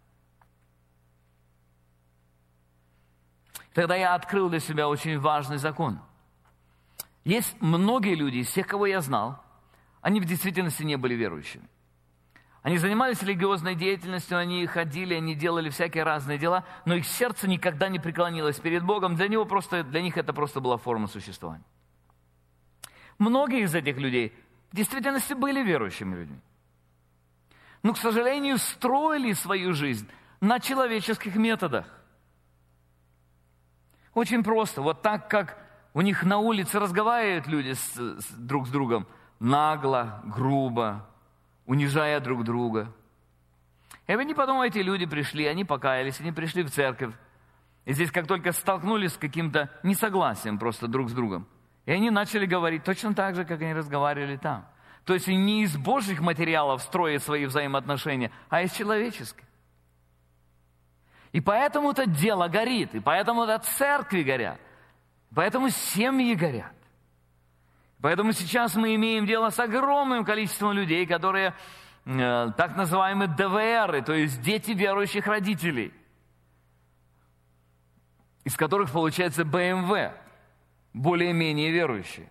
Тогда я открыл для себя очень важный закон. Есть многие люди, из тех, кого я знал, они в действительности не были верующими. Они занимались религиозной деятельностью, они ходили, они делали всякие разные дела, но их сердце никогда не преклонилось перед Богом. Для него просто, для них это просто была форма существования. Многие из этих людей в действительности были верующими людьми. Но, к сожалению, строили свою жизнь на человеческих методах. Очень просто. Вот так, как у них на улице разговаривают люди с, с, друг с другом, нагло, грубо, унижая друг друга. И вы не подумайте, люди пришли, они покаялись, они пришли в церковь. И здесь как только столкнулись с каким-то несогласием просто друг с другом, и они начали говорить точно так же, как они разговаривали там. То есть не из Божьих материалов строят свои взаимоотношения, а из человеческих. И поэтому это дело горит, и поэтому это церкви горят, поэтому семьи горят. Поэтому сейчас мы имеем дело с огромным количеством людей, которые э, так называемые дэ вэ эры, то есть дети верующих родителей, из которых получается бэ эм вэ, более-менее верующие.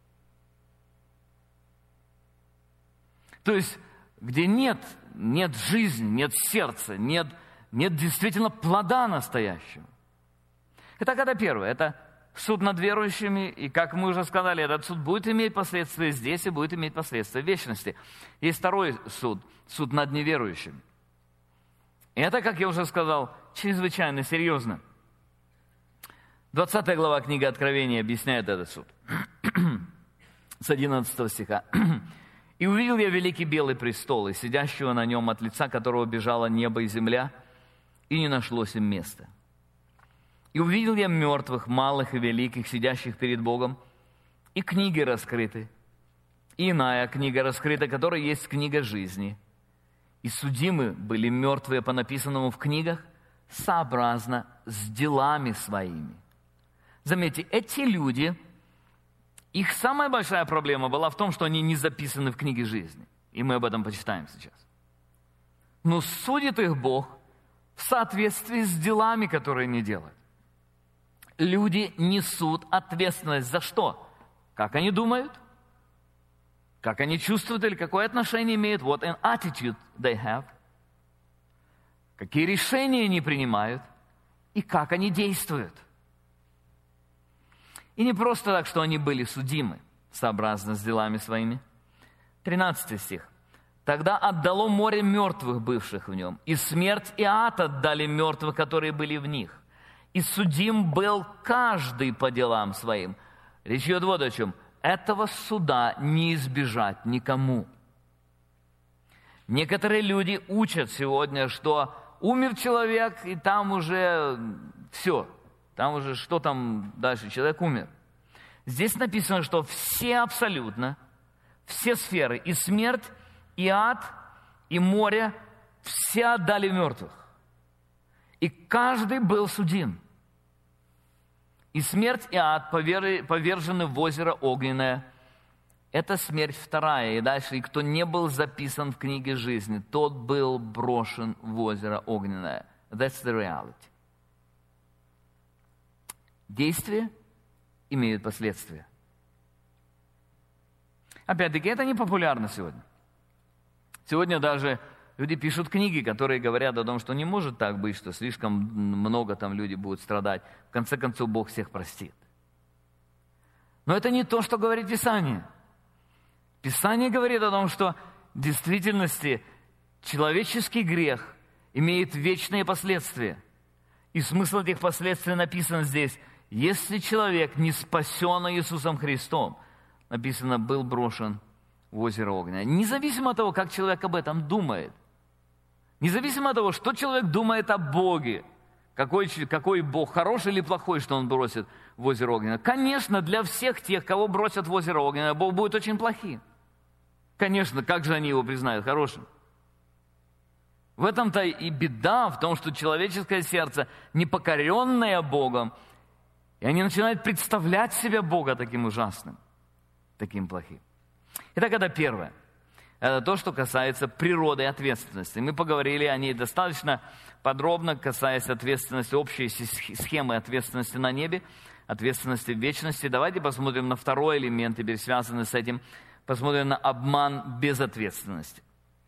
То есть, где нет, нет жизни, нет сердца, нет, нет действительно плода настоящего. Итак, это первое, это суд над верующими, и, как мы уже сказали, этот суд будет иметь последствия здесь и будет иметь последствия в вечности. Есть второй суд, суд над неверующими. И это, как я уже сказал, чрезвычайно серьезно. двадцатая глава книги Откровения объясняет этот суд. С одиннадцатого стиха. «И увидел я великий белый престол, и сидящего на нем, от лица которого бежало небо и земля, и не нашлось им места. И увидел я мертвых, малых и великих, сидящих перед Богом, и книги раскрыты, и иная книга раскрыта, которая есть книга жизни. И судимы были мертвые по написанному в книгах, сообразно с делами своими». Заметьте, эти люди, их самая большая проблема была в том, что они не записаны в книге жизни. И мы об этом почитаем сейчас. Но судит их Бог в соответствии с делами, которые они делают. Люди несут ответственность за что? Как они думают? Как они чувствуют или какое отношение имеют? What an attitude they have. Какие решения они принимают? И как они действуют? И не просто так, что они были судимы, сообразно с делами своими. тринадцатый стих. «Тогда отдало море мертвых, бывших в нем, и смерть и ад отдали мертвых, которые были в них. И судим был каждый по делам своим». Речь идет вот о чем. Этого суда не избежать никому. Некоторые люди учат сегодня, что умер человек, и там уже все. Там уже что там дальше? Человек умер. Здесь написано, что все абсолютно, все сферы, и смерть, и ад, и море, все отдали мертвых. И каждый был судим. И смерть, и ад повержены в озеро огненное. Это смерть вторая. И дальше, и кто не был записан в книге жизни, тот был брошен в озеро огненное. That's the reality. Действия имеют последствия. Опять-таки, это не популярно сегодня. Сегодня даже люди пишут книги, которые говорят о том, что не может так быть, что слишком много там людей будут страдать. В конце концов, Бог всех простит. Но это не то, что говорит Писание. Писание говорит о том, что в действительности человеческий грех имеет вечные последствия. И смысл этих последствий написан здесь. Если человек не спасен Иисусом Христом, написано, был брошен в озеро огня. Независимо от того, как человек об этом думает, независимо от того, что человек думает о Боге, какой, какой Бог, хороший или плохой, что он бросит в озеро огненное. Конечно, для всех тех, кого бросят в озеро огненное, Бог будет очень плохим. Конечно, как же они его признают хорошим? В этом-то и беда, в том, что человеческое сердце, непокоренное Богом, и они начинают представлять себе Бога таким ужасным, таким плохим. Итак, это первое. Это то, что касается природы ответственности. Мы поговорили о ней достаточно подробно, касаясь ответственности, общей схемы ответственности на небе, ответственности в вечности. Давайте посмотрим на второй элемент, теперь связанный с этим. Посмотрим на обман безответственности.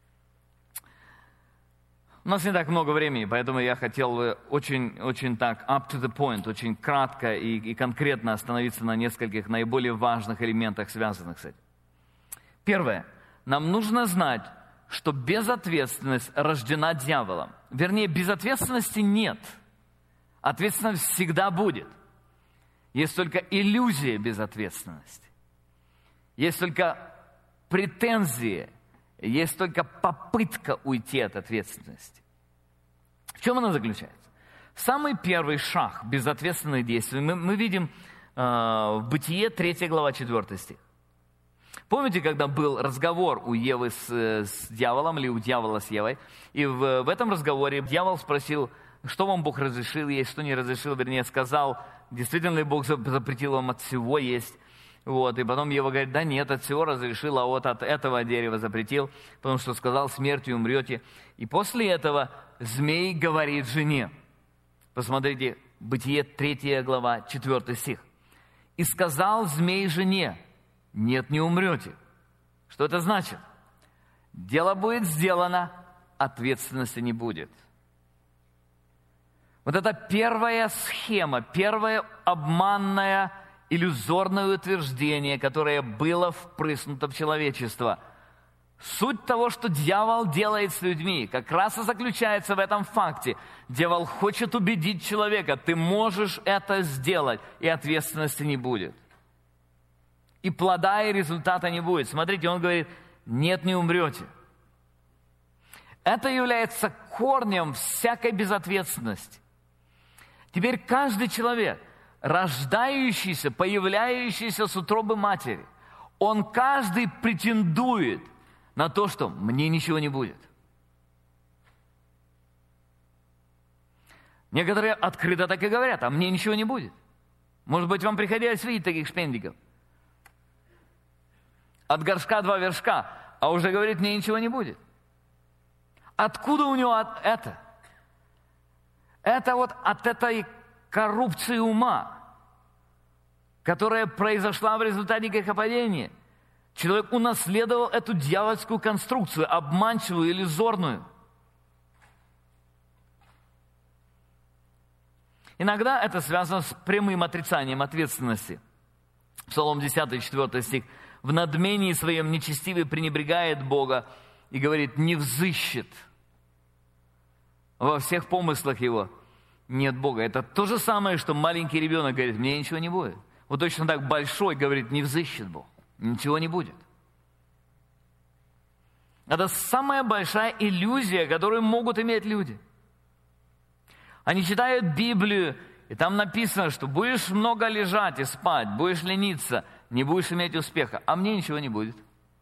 У нас не так много времени, поэтому я хотел бы очень, очень так up to the point, очень кратко и, и конкретно остановиться на нескольких наиболее важных элементах, связанных с этим. Первое. Нам нужно знать, что безответственность рождена дьяволом. Вернее, безответственности нет. Ответственность всегда будет. Есть только иллюзия безответственности. Есть только претензии, есть только попытка уйти от ответственности. В чем она заключается? Самый первый шаг безответственных действий мы, мы видим э, в Бытие, третья глава, четвёртый стих. Помните, когда был разговор у Евы с, с дьяволом, или у дьявола с Евой, и в, в этом разговоре дьявол спросил, что вам Бог разрешил есть, что не разрешил, вернее, сказал, действительно ли Бог запретил вам от всего есть. Вот, и потом Ева говорит, да нет, от всего разрешил, а вот от этого дерева запретил, потому что сказал, смертью умрете. И после этого змей говорит жене. Посмотрите, Бытие, третья глава, четвёртый стих. «И сказал змей жене, нет, не умрете». Что это значит? Дело будет сделано, ответственности не будет. Вот это первая схема, первое обманное, иллюзорное утверждение, которое было впрыснуто в человечество. Суть того, что дьявол делает с людьми, как раз и заключается в этом факте. Дьявол хочет убедить человека, ты можешь это сделать, и ответственности не будет. И плода, и результата не будет. Смотрите, он говорит, нет, не умрете. Это является корнем всякой безответственности. Теперь каждый человек, рождающийся, появляющийся с утробы матери, он каждый претендует на то, что мне ничего не будет. Некоторые открыто так и говорят, а мне ничего не будет. Может быть, вам приходилось видеть таких шпендиков? От горшка два вершка, а уже говорит, мне ничего не будет. Откуда у него это? Это вот от этой коррупции ума, которая произошла в результате грехопадения. Человек унаследовал эту дьявольскую конструкцию, обманчивую, иллюзорную. Иногда это связано с прямым отрицанием ответственности. Псалом десятый, четвёртый стих. «В надмении своем нечестивый пренебрегает Бога и говорит, не взыщет. Во всех помыслах его нет Бога». Это то же самое, что маленький ребенок говорит, мне ничего не будет. Вот точно так большой говорит, не взыщет Бог. Ничего не будет. Это самая большая иллюзия, которую могут иметь люди. Они читают Библию, и там написано, что будешь много лежать и спать, будешь лениться, не будешь иметь успеха, а мне ничего не будет.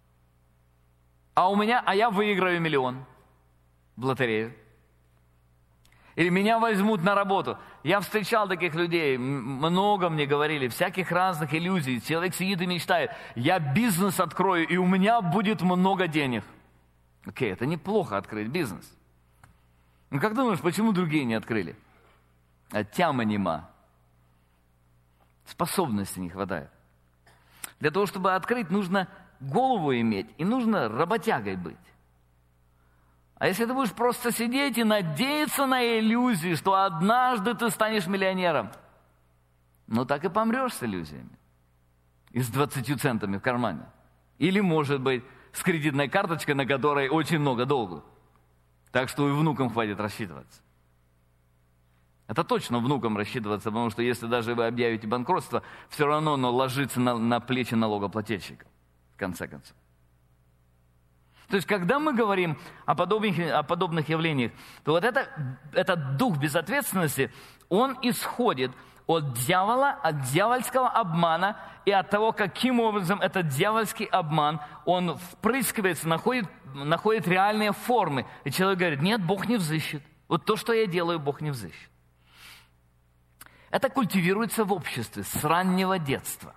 А у меня, а я выиграю миллион в лотерею. Или меня возьмут на работу. Я встречал таких людей, много мне говорили, всяких разных иллюзий. Человек сидит и мечтает, я бизнес открою, и у меня будет много денег. Окей, это неплохо открыть бизнес. Ну как думаешь, почему другие не открыли? А тяма нема. Способности не хватает. Для того, чтобы открыть, нужно голову иметь, и нужно работягой быть. А если ты будешь просто сидеть и надеяться на иллюзии, что однажды ты станешь миллионером, ну так и помрешь с иллюзиями. И с двадцатью центами в кармане. Или, может быть, с кредитной карточкой, на которой очень много долгу. Так что и внукам хватит рассчитываться. Это точно внукам рассчитываться, потому что если даже вы объявите банкротство, все равно оно ложится на, на плечи налогоплательщика, в конце концов. То есть, когда мы говорим о подобных, о подобных явлениях, то вот это, этот дух безответственности, он исходит от дьявола, от дьявольского обмана и от того, каким образом этот дьявольский обман, он впрыскивается, находит, находит реальные формы. И человек говорит: нет, Бог не взыщет. Вот то, что я делаю, Бог не взыщет. Это культивируется в обществе с раннего детства.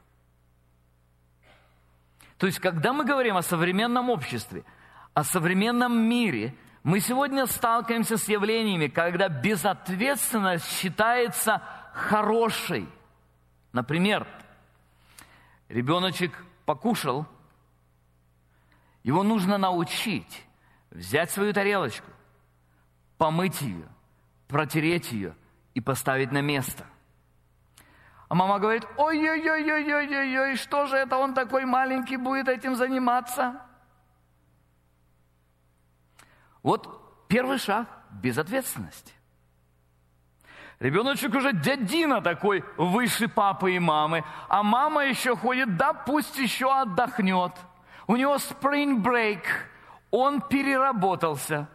То есть, когда мы говорим о современном обществе, о современном мире, мы сегодня сталкиваемся с явлениями, когда безответственность считается хорошей. Например, ребеночек покушал, его нужно научить взять свою тарелочку, помыть ее, протереть ее и поставить на место. А мама говорит: ой-ой-ой-ой-ой-ой, что же это он такой маленький будет этим заниматься? Вот первый шаг безответственности. Ребеночек уже дядина такой, выше папы и мамы, а мама еще ходит: да пусть еще отдохнет. У него spring break, он переработался.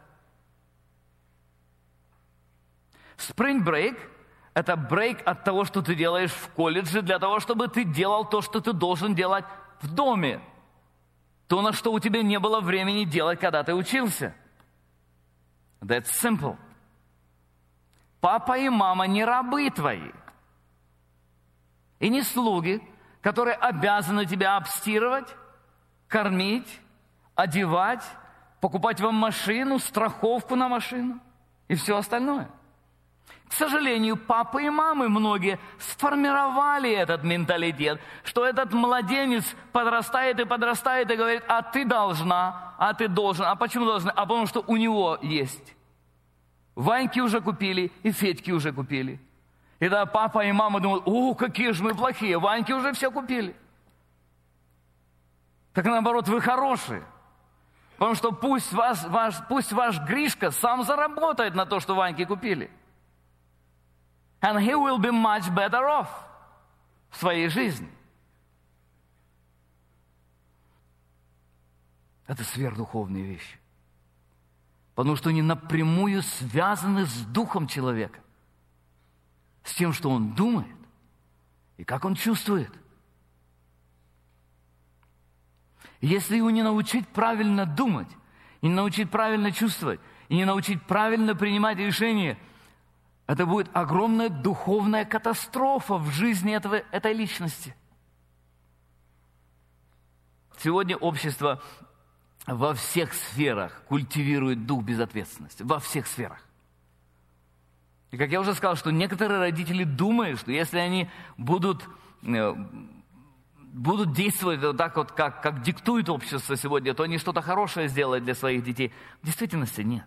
Spring break – это брейк от того, что ты делаешь в колледже, для того, чтобы ты делал то, что ты должен делать в доме. То, на что у тебя не было времени делать, когда ты учился. That's simple. Папа и мама не рабы твои. И не слуги, которые обязаны тебя обстирывать, кормить, одевать, покупать вам машину, страховку на машину и все остальное. К сожалению, папы и мамы многие сформировали этот менталитет, что этот младенец подрастает и подрастает и говорит: а ты должна, а ты должен. А почему должна? А потому что у него есть. Ваньки уже купили и Федьки уже купили. И тогда папа и мама думают: о, какие же мы плохие, Ваньки уже все купили. Так наоборот, вы хорошие. Потому что пусть, вас, ваш, пусть ваш Гришка сам заработает на то, что Ваньки купили. And he will be much better off в своей жизни. Это сверхдуховные вещи. Потому что они напрямую связаны с духом человека. С тем, что он думает и как он чувствует. Если его не научить правильно думать, и не научить правильно чувствовать, и не научить правильно принимать решения, это будет огромная духовная катастрофа в жизни этого, этой личности. Сегодня общество во всех сферах культивирует дух безответственности. Во всех сферах. И как я уже сказал, что некоторые родители думают, что если они будут, будут действовать вот так вот, как, как диктует общество сегодня, то они что-то хорошее сделают для своих детей. В действительности нет.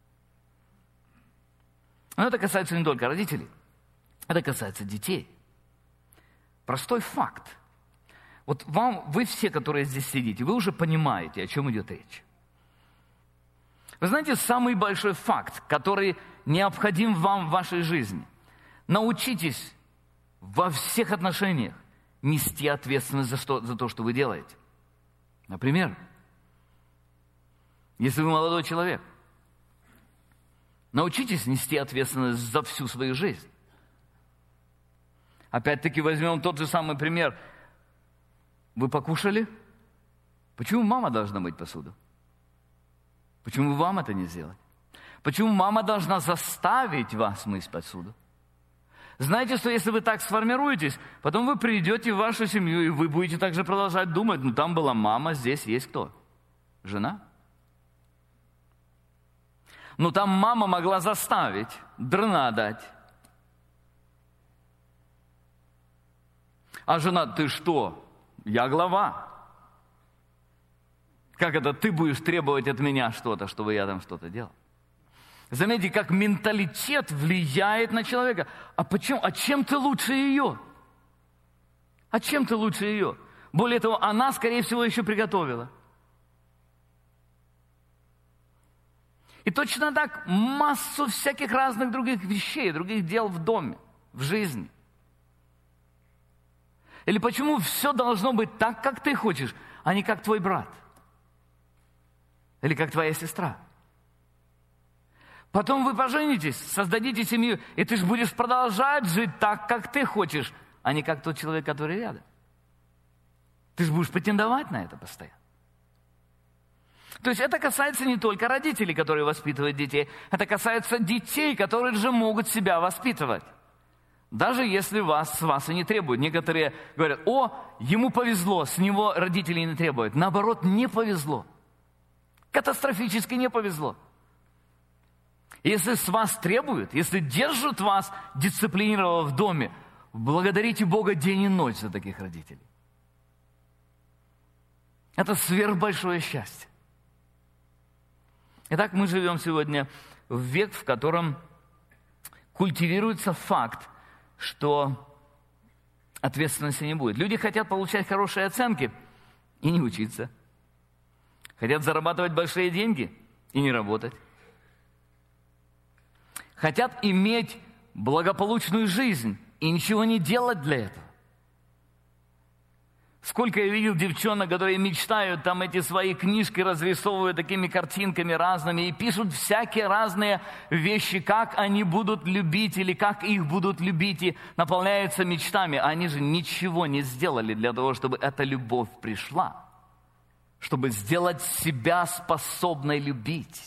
Но это касается не только родителей, это касается детей. Простой факт. Вот вам, вы все, которые здесь сидите, вы уже понимаете, о чем идет речь. Вы знаете, самый большой факт, который необходим вам в вашей жизни. Научитесь во всех отношениях нести ответственность за, что, за то, что вы делаете. Например, если вы молодой человек, научитесь нести ответственность за всю свою жизнь. Опять-таки возьмем тот же самый пример. Вы покушали? Почему мама должна мыть посуду? Почему вам это не сделать? Почему мама должна заставить вас мыть посуду? Знаете, что если вы так сформируетесь, потом вы придете в вашу семью, и вы будете также продолжать думать: ну там была мама, здесь есть кто? Жена? Ну, там мама могла заставить, дрна дать. А жена: ты что? Я глава. Как это ты будешь требовать от меня что-то, чтобы я там что-то делал? Заметьте, как менталитет влияет на человека. А почему? А чем ты лучше ее? А чем ты лучше ее? Более того, она, скорее всего, еще приготовила. И точно так массу всяких разных других вещей, других дел в доме, в жизни. Или почему все должно быть так, как ты хочешь, а не как твой брат? Или как твоя сестра? Потом вы поженитесь, создадите семью, и ты же будешь продолжать жить так, как ты хочешь, а не как тот человек, который рядом. Ты же будешь претендовать на это постоянно. То есть это касается не только родителей, которые воспитывают детей, это касается детей, которые же могут себя воспитывать. Даже если вас, с вас и не требуют. Некоторые говорят: о, ему повезло, с него родители не требуют. Наоборот, не повезло. Катастрофически не повезло. Если с вас требуют, если держат вас дисциплинированно в доме, благодарите Бога день и ночь за таких родителей. Это сверхбольшое счастье. Итак, мы живем сегодня в век, в котором культивируется факт, что ответственности не будет. Люди хотят получать хорошие оценки и не учиться. Хотят зарабатывать большие деньги и не работать. Хотят иметь благополучную жизнь и ничего не делать для этого. Сколько я видел девчонок, которые мечтают, там эти свои книжки разрисовывают такими картинками разными и пишут всякие разные вещи, как они будут любить или как их будут любить, и наполняются мечтами. Они же ничего не сделали для того, чтобы эта любовь пришла, чтобы сделать себя способной любить.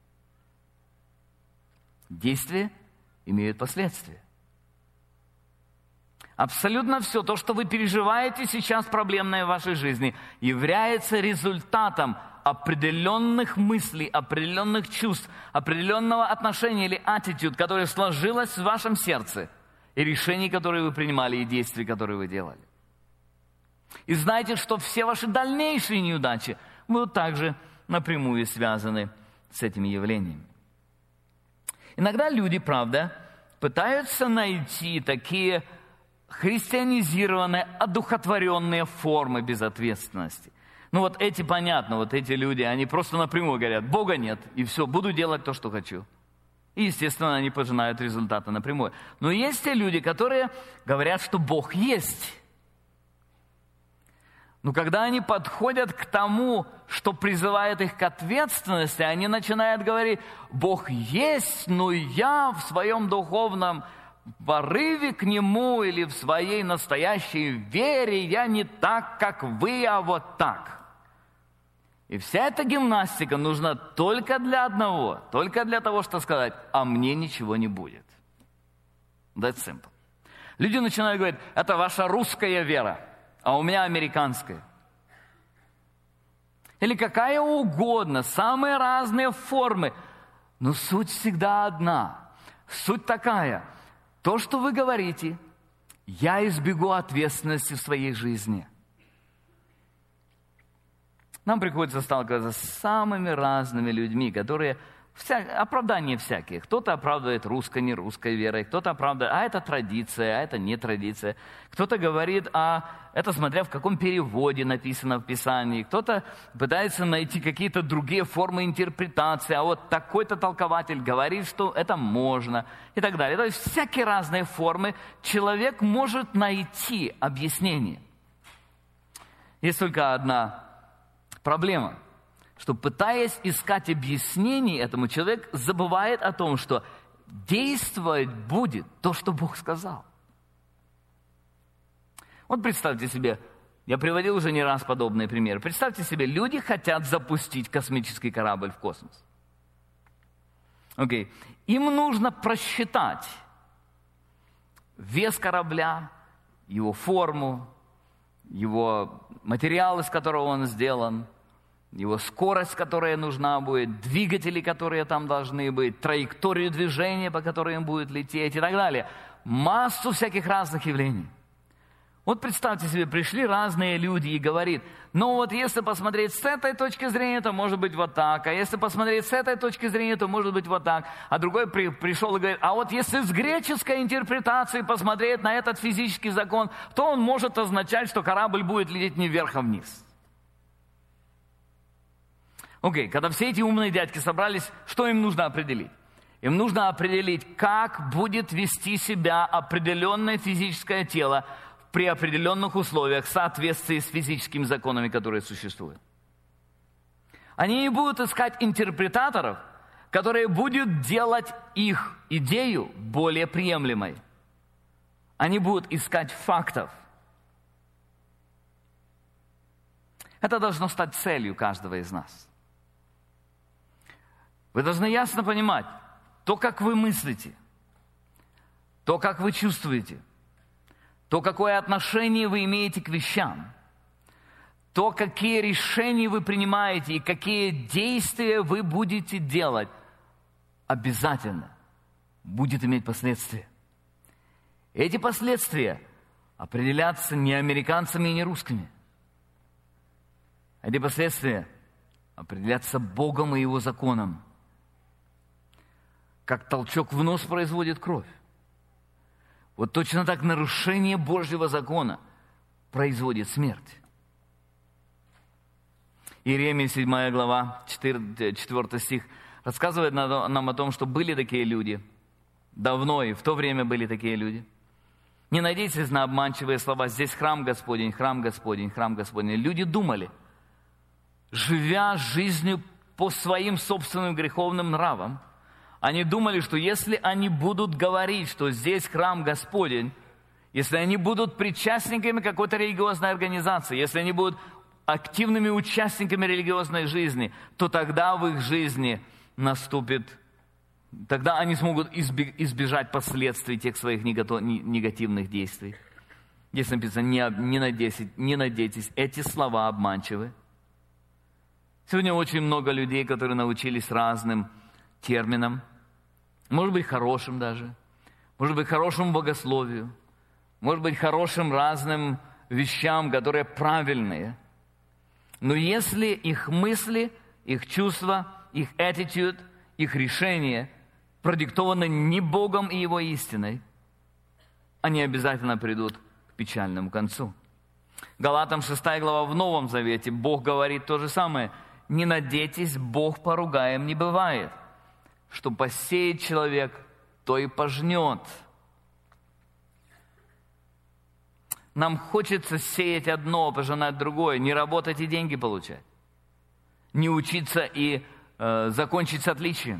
Действия имеют последствия. Абсолютно все то, что вы переживаете сейчас проблемное в вашей жизни, является результатом определенных мыслей, определенных чувств, определенного отношения или attitude, которое сложилось в вашем сердце, и решений, которые вы принимали, и действий, которые вы делали. И знайте, что все ваши дальнейшие неудачи будут также напрямую связаны с этими явлениями. Иногда люди, правда, пытаются найти такие христианизированные, одухотворенные формы безответственности. Ну вот эти, понятно, вот эти люди, они просто напрямую говорят: Бога нет, и все, буду делать то, что хочу. И, естественно, они пожинают результаты напрямую. Но есть те люди, которые говорят, что Бог есть. Но когда они подходят к тому, что призывает их к ответственности, они начинают говорить: Бог есть, но я в своем духовном порыве к Нему или в своей настоящей вере я не так, как вы, а вот так. И вся эта гимнастика нужна только для одного, только для того, чтобы сказать: а мне ничего не будет. That's simple. Люди начинают говорить: это ваша русская вера, а у меня американская. Или какая угодно, самые разные формы. Но суть всегда одна. Суть такая: то, что вы говорите, я избегу ответственности в своей жизни. Нам приходится сталкиваться с самыми разными людьми, которые вся, оправдания всякие. Кто-то оправдывает русской, не русской верой, кто-то оправдывает, а это традиция, а это не традиция. Кто-то говорит, а это смотря в каком переводе написано в Писании. Кто-то пытается найти какие-то другие формы интерпретации, а вот такой-то толкователь говорит, что это можно, и так далее. То есть всякие разные формы человек может найти объяснение. Есть только одна проблема, что, пытаясь искать объяснение этому, человек забывает о том, что действовать будет то, что Бог сказал. Вот представьте себе, я приводил уже не раз подобные примеры. Представьте себе, люди хотят запустить космический корабль в космос. Окей. Им нужно просчитать вес корабля, его форму, его материал, из которого он сделан, его скорость, которая нужна будет, двигатели, которые там должны быть, траекторию движения, по которой им будет лететь и так далее. Массу всяких разных явлений. Вот представьте себе, пришли разные люди и говорит: ну вот если посмотреть с этой точки зрения, то может быть вот так, а если посмотреть с этой точки зрения, то может быть вот так. А другой при, пришел и говорит: а вот если с греческой интерпретацией посмотреть на этот физический закон, то он может означать, что корабль будет лететь не вверх, а вниз. Окей, когда все эти умные дядьки собрались, что им нужно определить? Им нужно определить, как будет вести себя определенное физическое тело при определенных условиях в соответствии с физическими законами, которые существуют. Они не будут искать интерпретаторов, которые будут делать их идею более приемлемой. Они будут искать фактов. Это должно стать целью каждого из нас. Вы должны ясно понимать, то, как вы мыслите, то, как вы чувствуете, то, какое отношение вы имеете к вещам, то, какие решения вы принимаете и какие действия вы будете делать, обязательно будет иметь последствия. Эти последствия определятся не американцами и не русскими. Эти последствия определятся Богом и Его законом. Как толчок в нос производит кровь. Вот точно так нарушение Божьего закона производит смерть. Иеремия, седьмая глава, четвёртый стих, рассказывает нам о том, что были такие люди. Давно и в то время были такие люди. Не надейтесь на обманчивые слова. Здесь храм Господень, храм Господень, храм Господень. Люди думали, живя жизнью по своим собственным греховным нравам, они думали, что если они будут говорить, что здесь храм Господень, если они будут причастниками какой-то религиозной организации, если они будут активными участниками религиозной жизни, то тогда в их жизни наступит, тогда они смогут избежать последствий тех своих негативных действий. Здесь написано, не, не, надейтесь, не надейтесь, эти слова обманчивы. Сегодня очень много людей, которые научились разным терминам, может быть, хорошим даже, может быть, хорошему богословию, может быть, хорошим разным вещам, которые правильные. Но если их мысли, их чувства, их attitude, их решения продиктованы не Богом и Его истиной, они обязательно придут к печальному концу. Галатам шестая глава в Новом Завете, Бог говорит то же самое. «Не надейтесь, Бог поругаем не бывает. Что посеет человек, то и пожнет». Нам хочется сеять одно, пожинать другое, не работать и деньги получать, не учиться и э, закончить с отличием.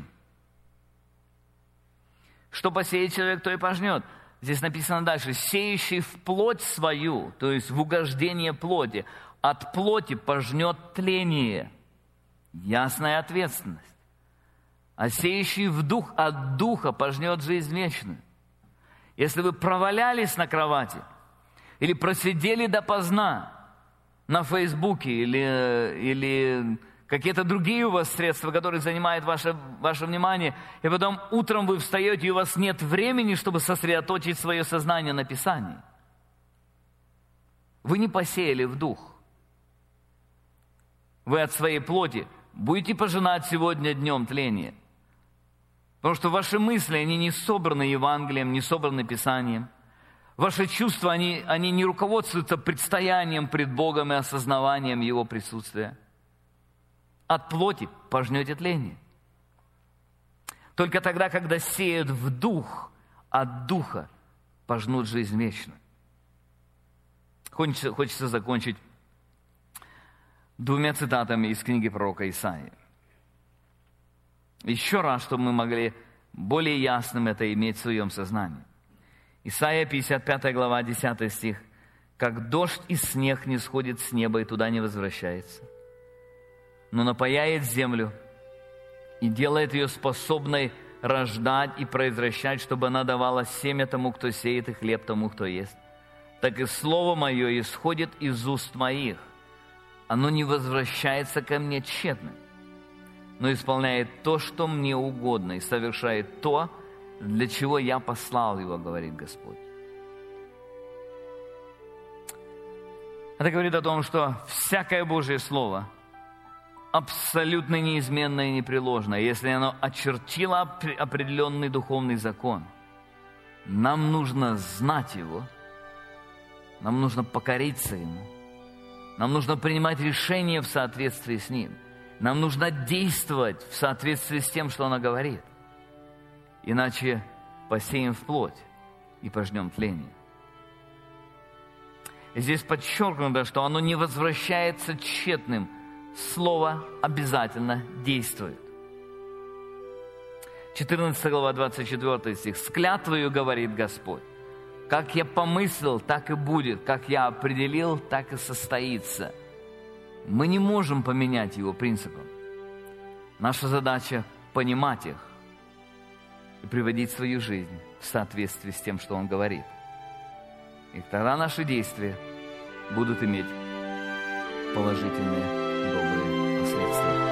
Что посеет человек, то и пожнет. Здесь написано дальше: «Сеющий в плоть свою», то есть в угождение плоти, «от плоти пожнет тление». Ясная ответственность. А сеющий в дух от духа пожнет жизнь вечную. Если вы провалялись на кровати или просидели допоздна на Фейсбуке или, или какие-то другие у вас средства, которые занимают ваше, ваше внимание, и потом утром вы встаете, и у вас нет времени, чтобы сосредоточить свое сознание на Писании, вы не посеяли в дух. Вы от своей плоти будете пожинать сегодня днем тление. Потому что ваши мысли, они не собраны Евангелием, не собраны Писанием. Ваши чувства, они, они не руководствуются предстоянием пред Богом и осознаванием Его присутствия. От плоти пожнете тление. Только тогда, когда сеют в дух, от духа пожнут жизнь вечную. Хочется, хочется закончить двумя цитатами из книги пророка Исаии. Еще раз, чтобы мы могли более ясным это иметь в своем сознании. Исайя пятьдесят пятая глава, десятый стих. «Как дождь и снег не сходит с неба и туда не возвращается, но напояет землю и делает ее способной рождать и произвращать, чтобы она давала семя тому, кто сеет, и хлеб тому, кто ест. Так и слово мое исходит из уст моих. Оно не возвращается ко мне тщетным, но исполняет то, что мне угодно, и совершает то, для чего я послал его, говорит Господь». Это говорит о том, что всякое Божье Слово абсолютно неизменное и непреложное. Если оно очертило определенный духовный закон, нам нужно знать его, нам нужно покориться ему, нам нужно принимать решения в соответствии с ним. Нам нужно действовать в соответствии с тем, что она говорит. Иначе посеем в плоть и пожнем тление. И здесь подчеркнуто, что оно не возвращается тщетным. Слово обязательно действует. четырнадцатая глава, двадцать четвёртый стих. «С клятвою, говорит Господь, как я помыслил, так и будет, как я определил, так и состоится». Мы не можем поменять его принципы. Наша задача – понимать их и приводить свою жизнь в соответствии с тем, что Он говорит. И тогда наши действия будут иметь положительные, добрые последствия.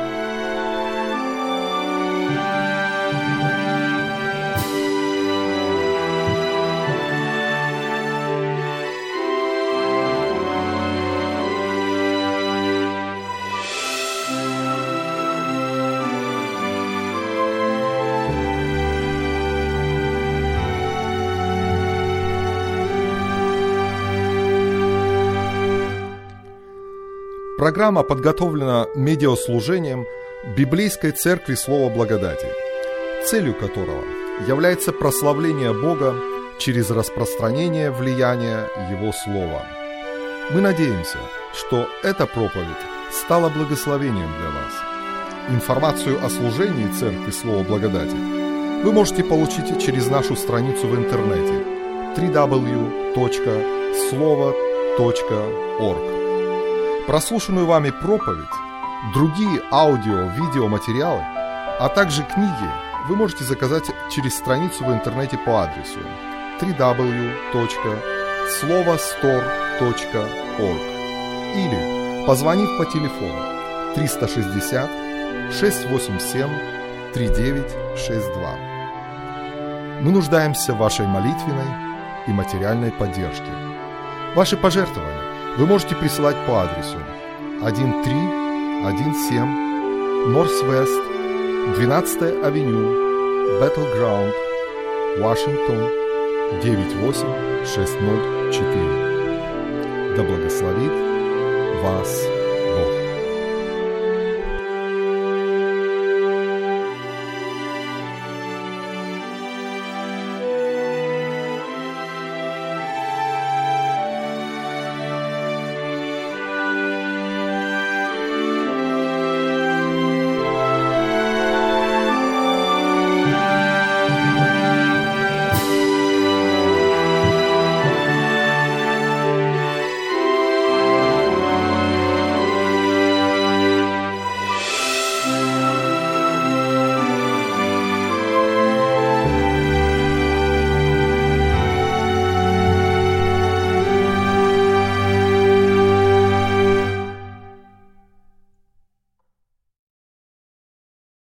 Программа подготовлена медиаслужением Библейской Церкви Слова Благодати, целью которого является прославление Бога через распространение влияния Его Слова. Мы надеемся, что эта проповедь стала благословением для вас. Информацию о служении Церкви Слова Благодати вы можете получить через нашу страницу в интернете дабл ю дабл ю дабл ю точка слово точка орг. Прослушанную вами проповедь, другие аудио-видеоматериалы, а также книги вы можете заказать через страницу в интернете по адресу дабл ю дабл ю дабл ю точка слово стор точка орг или позвонив по телефону триста шестьдесят шестьсот восемьдесят семь тридцать девять шестьдесят два. Мы нуждаемся в вашей молитвенной и материальной поддержке. Ваши пожертвования вы можете присылать по адресу тысяча триста семнадцать Northwest двенадцатая авеню, Battleground, Вашингтон, девять восемь шесть ноль четыре. Да благословит вас Бог.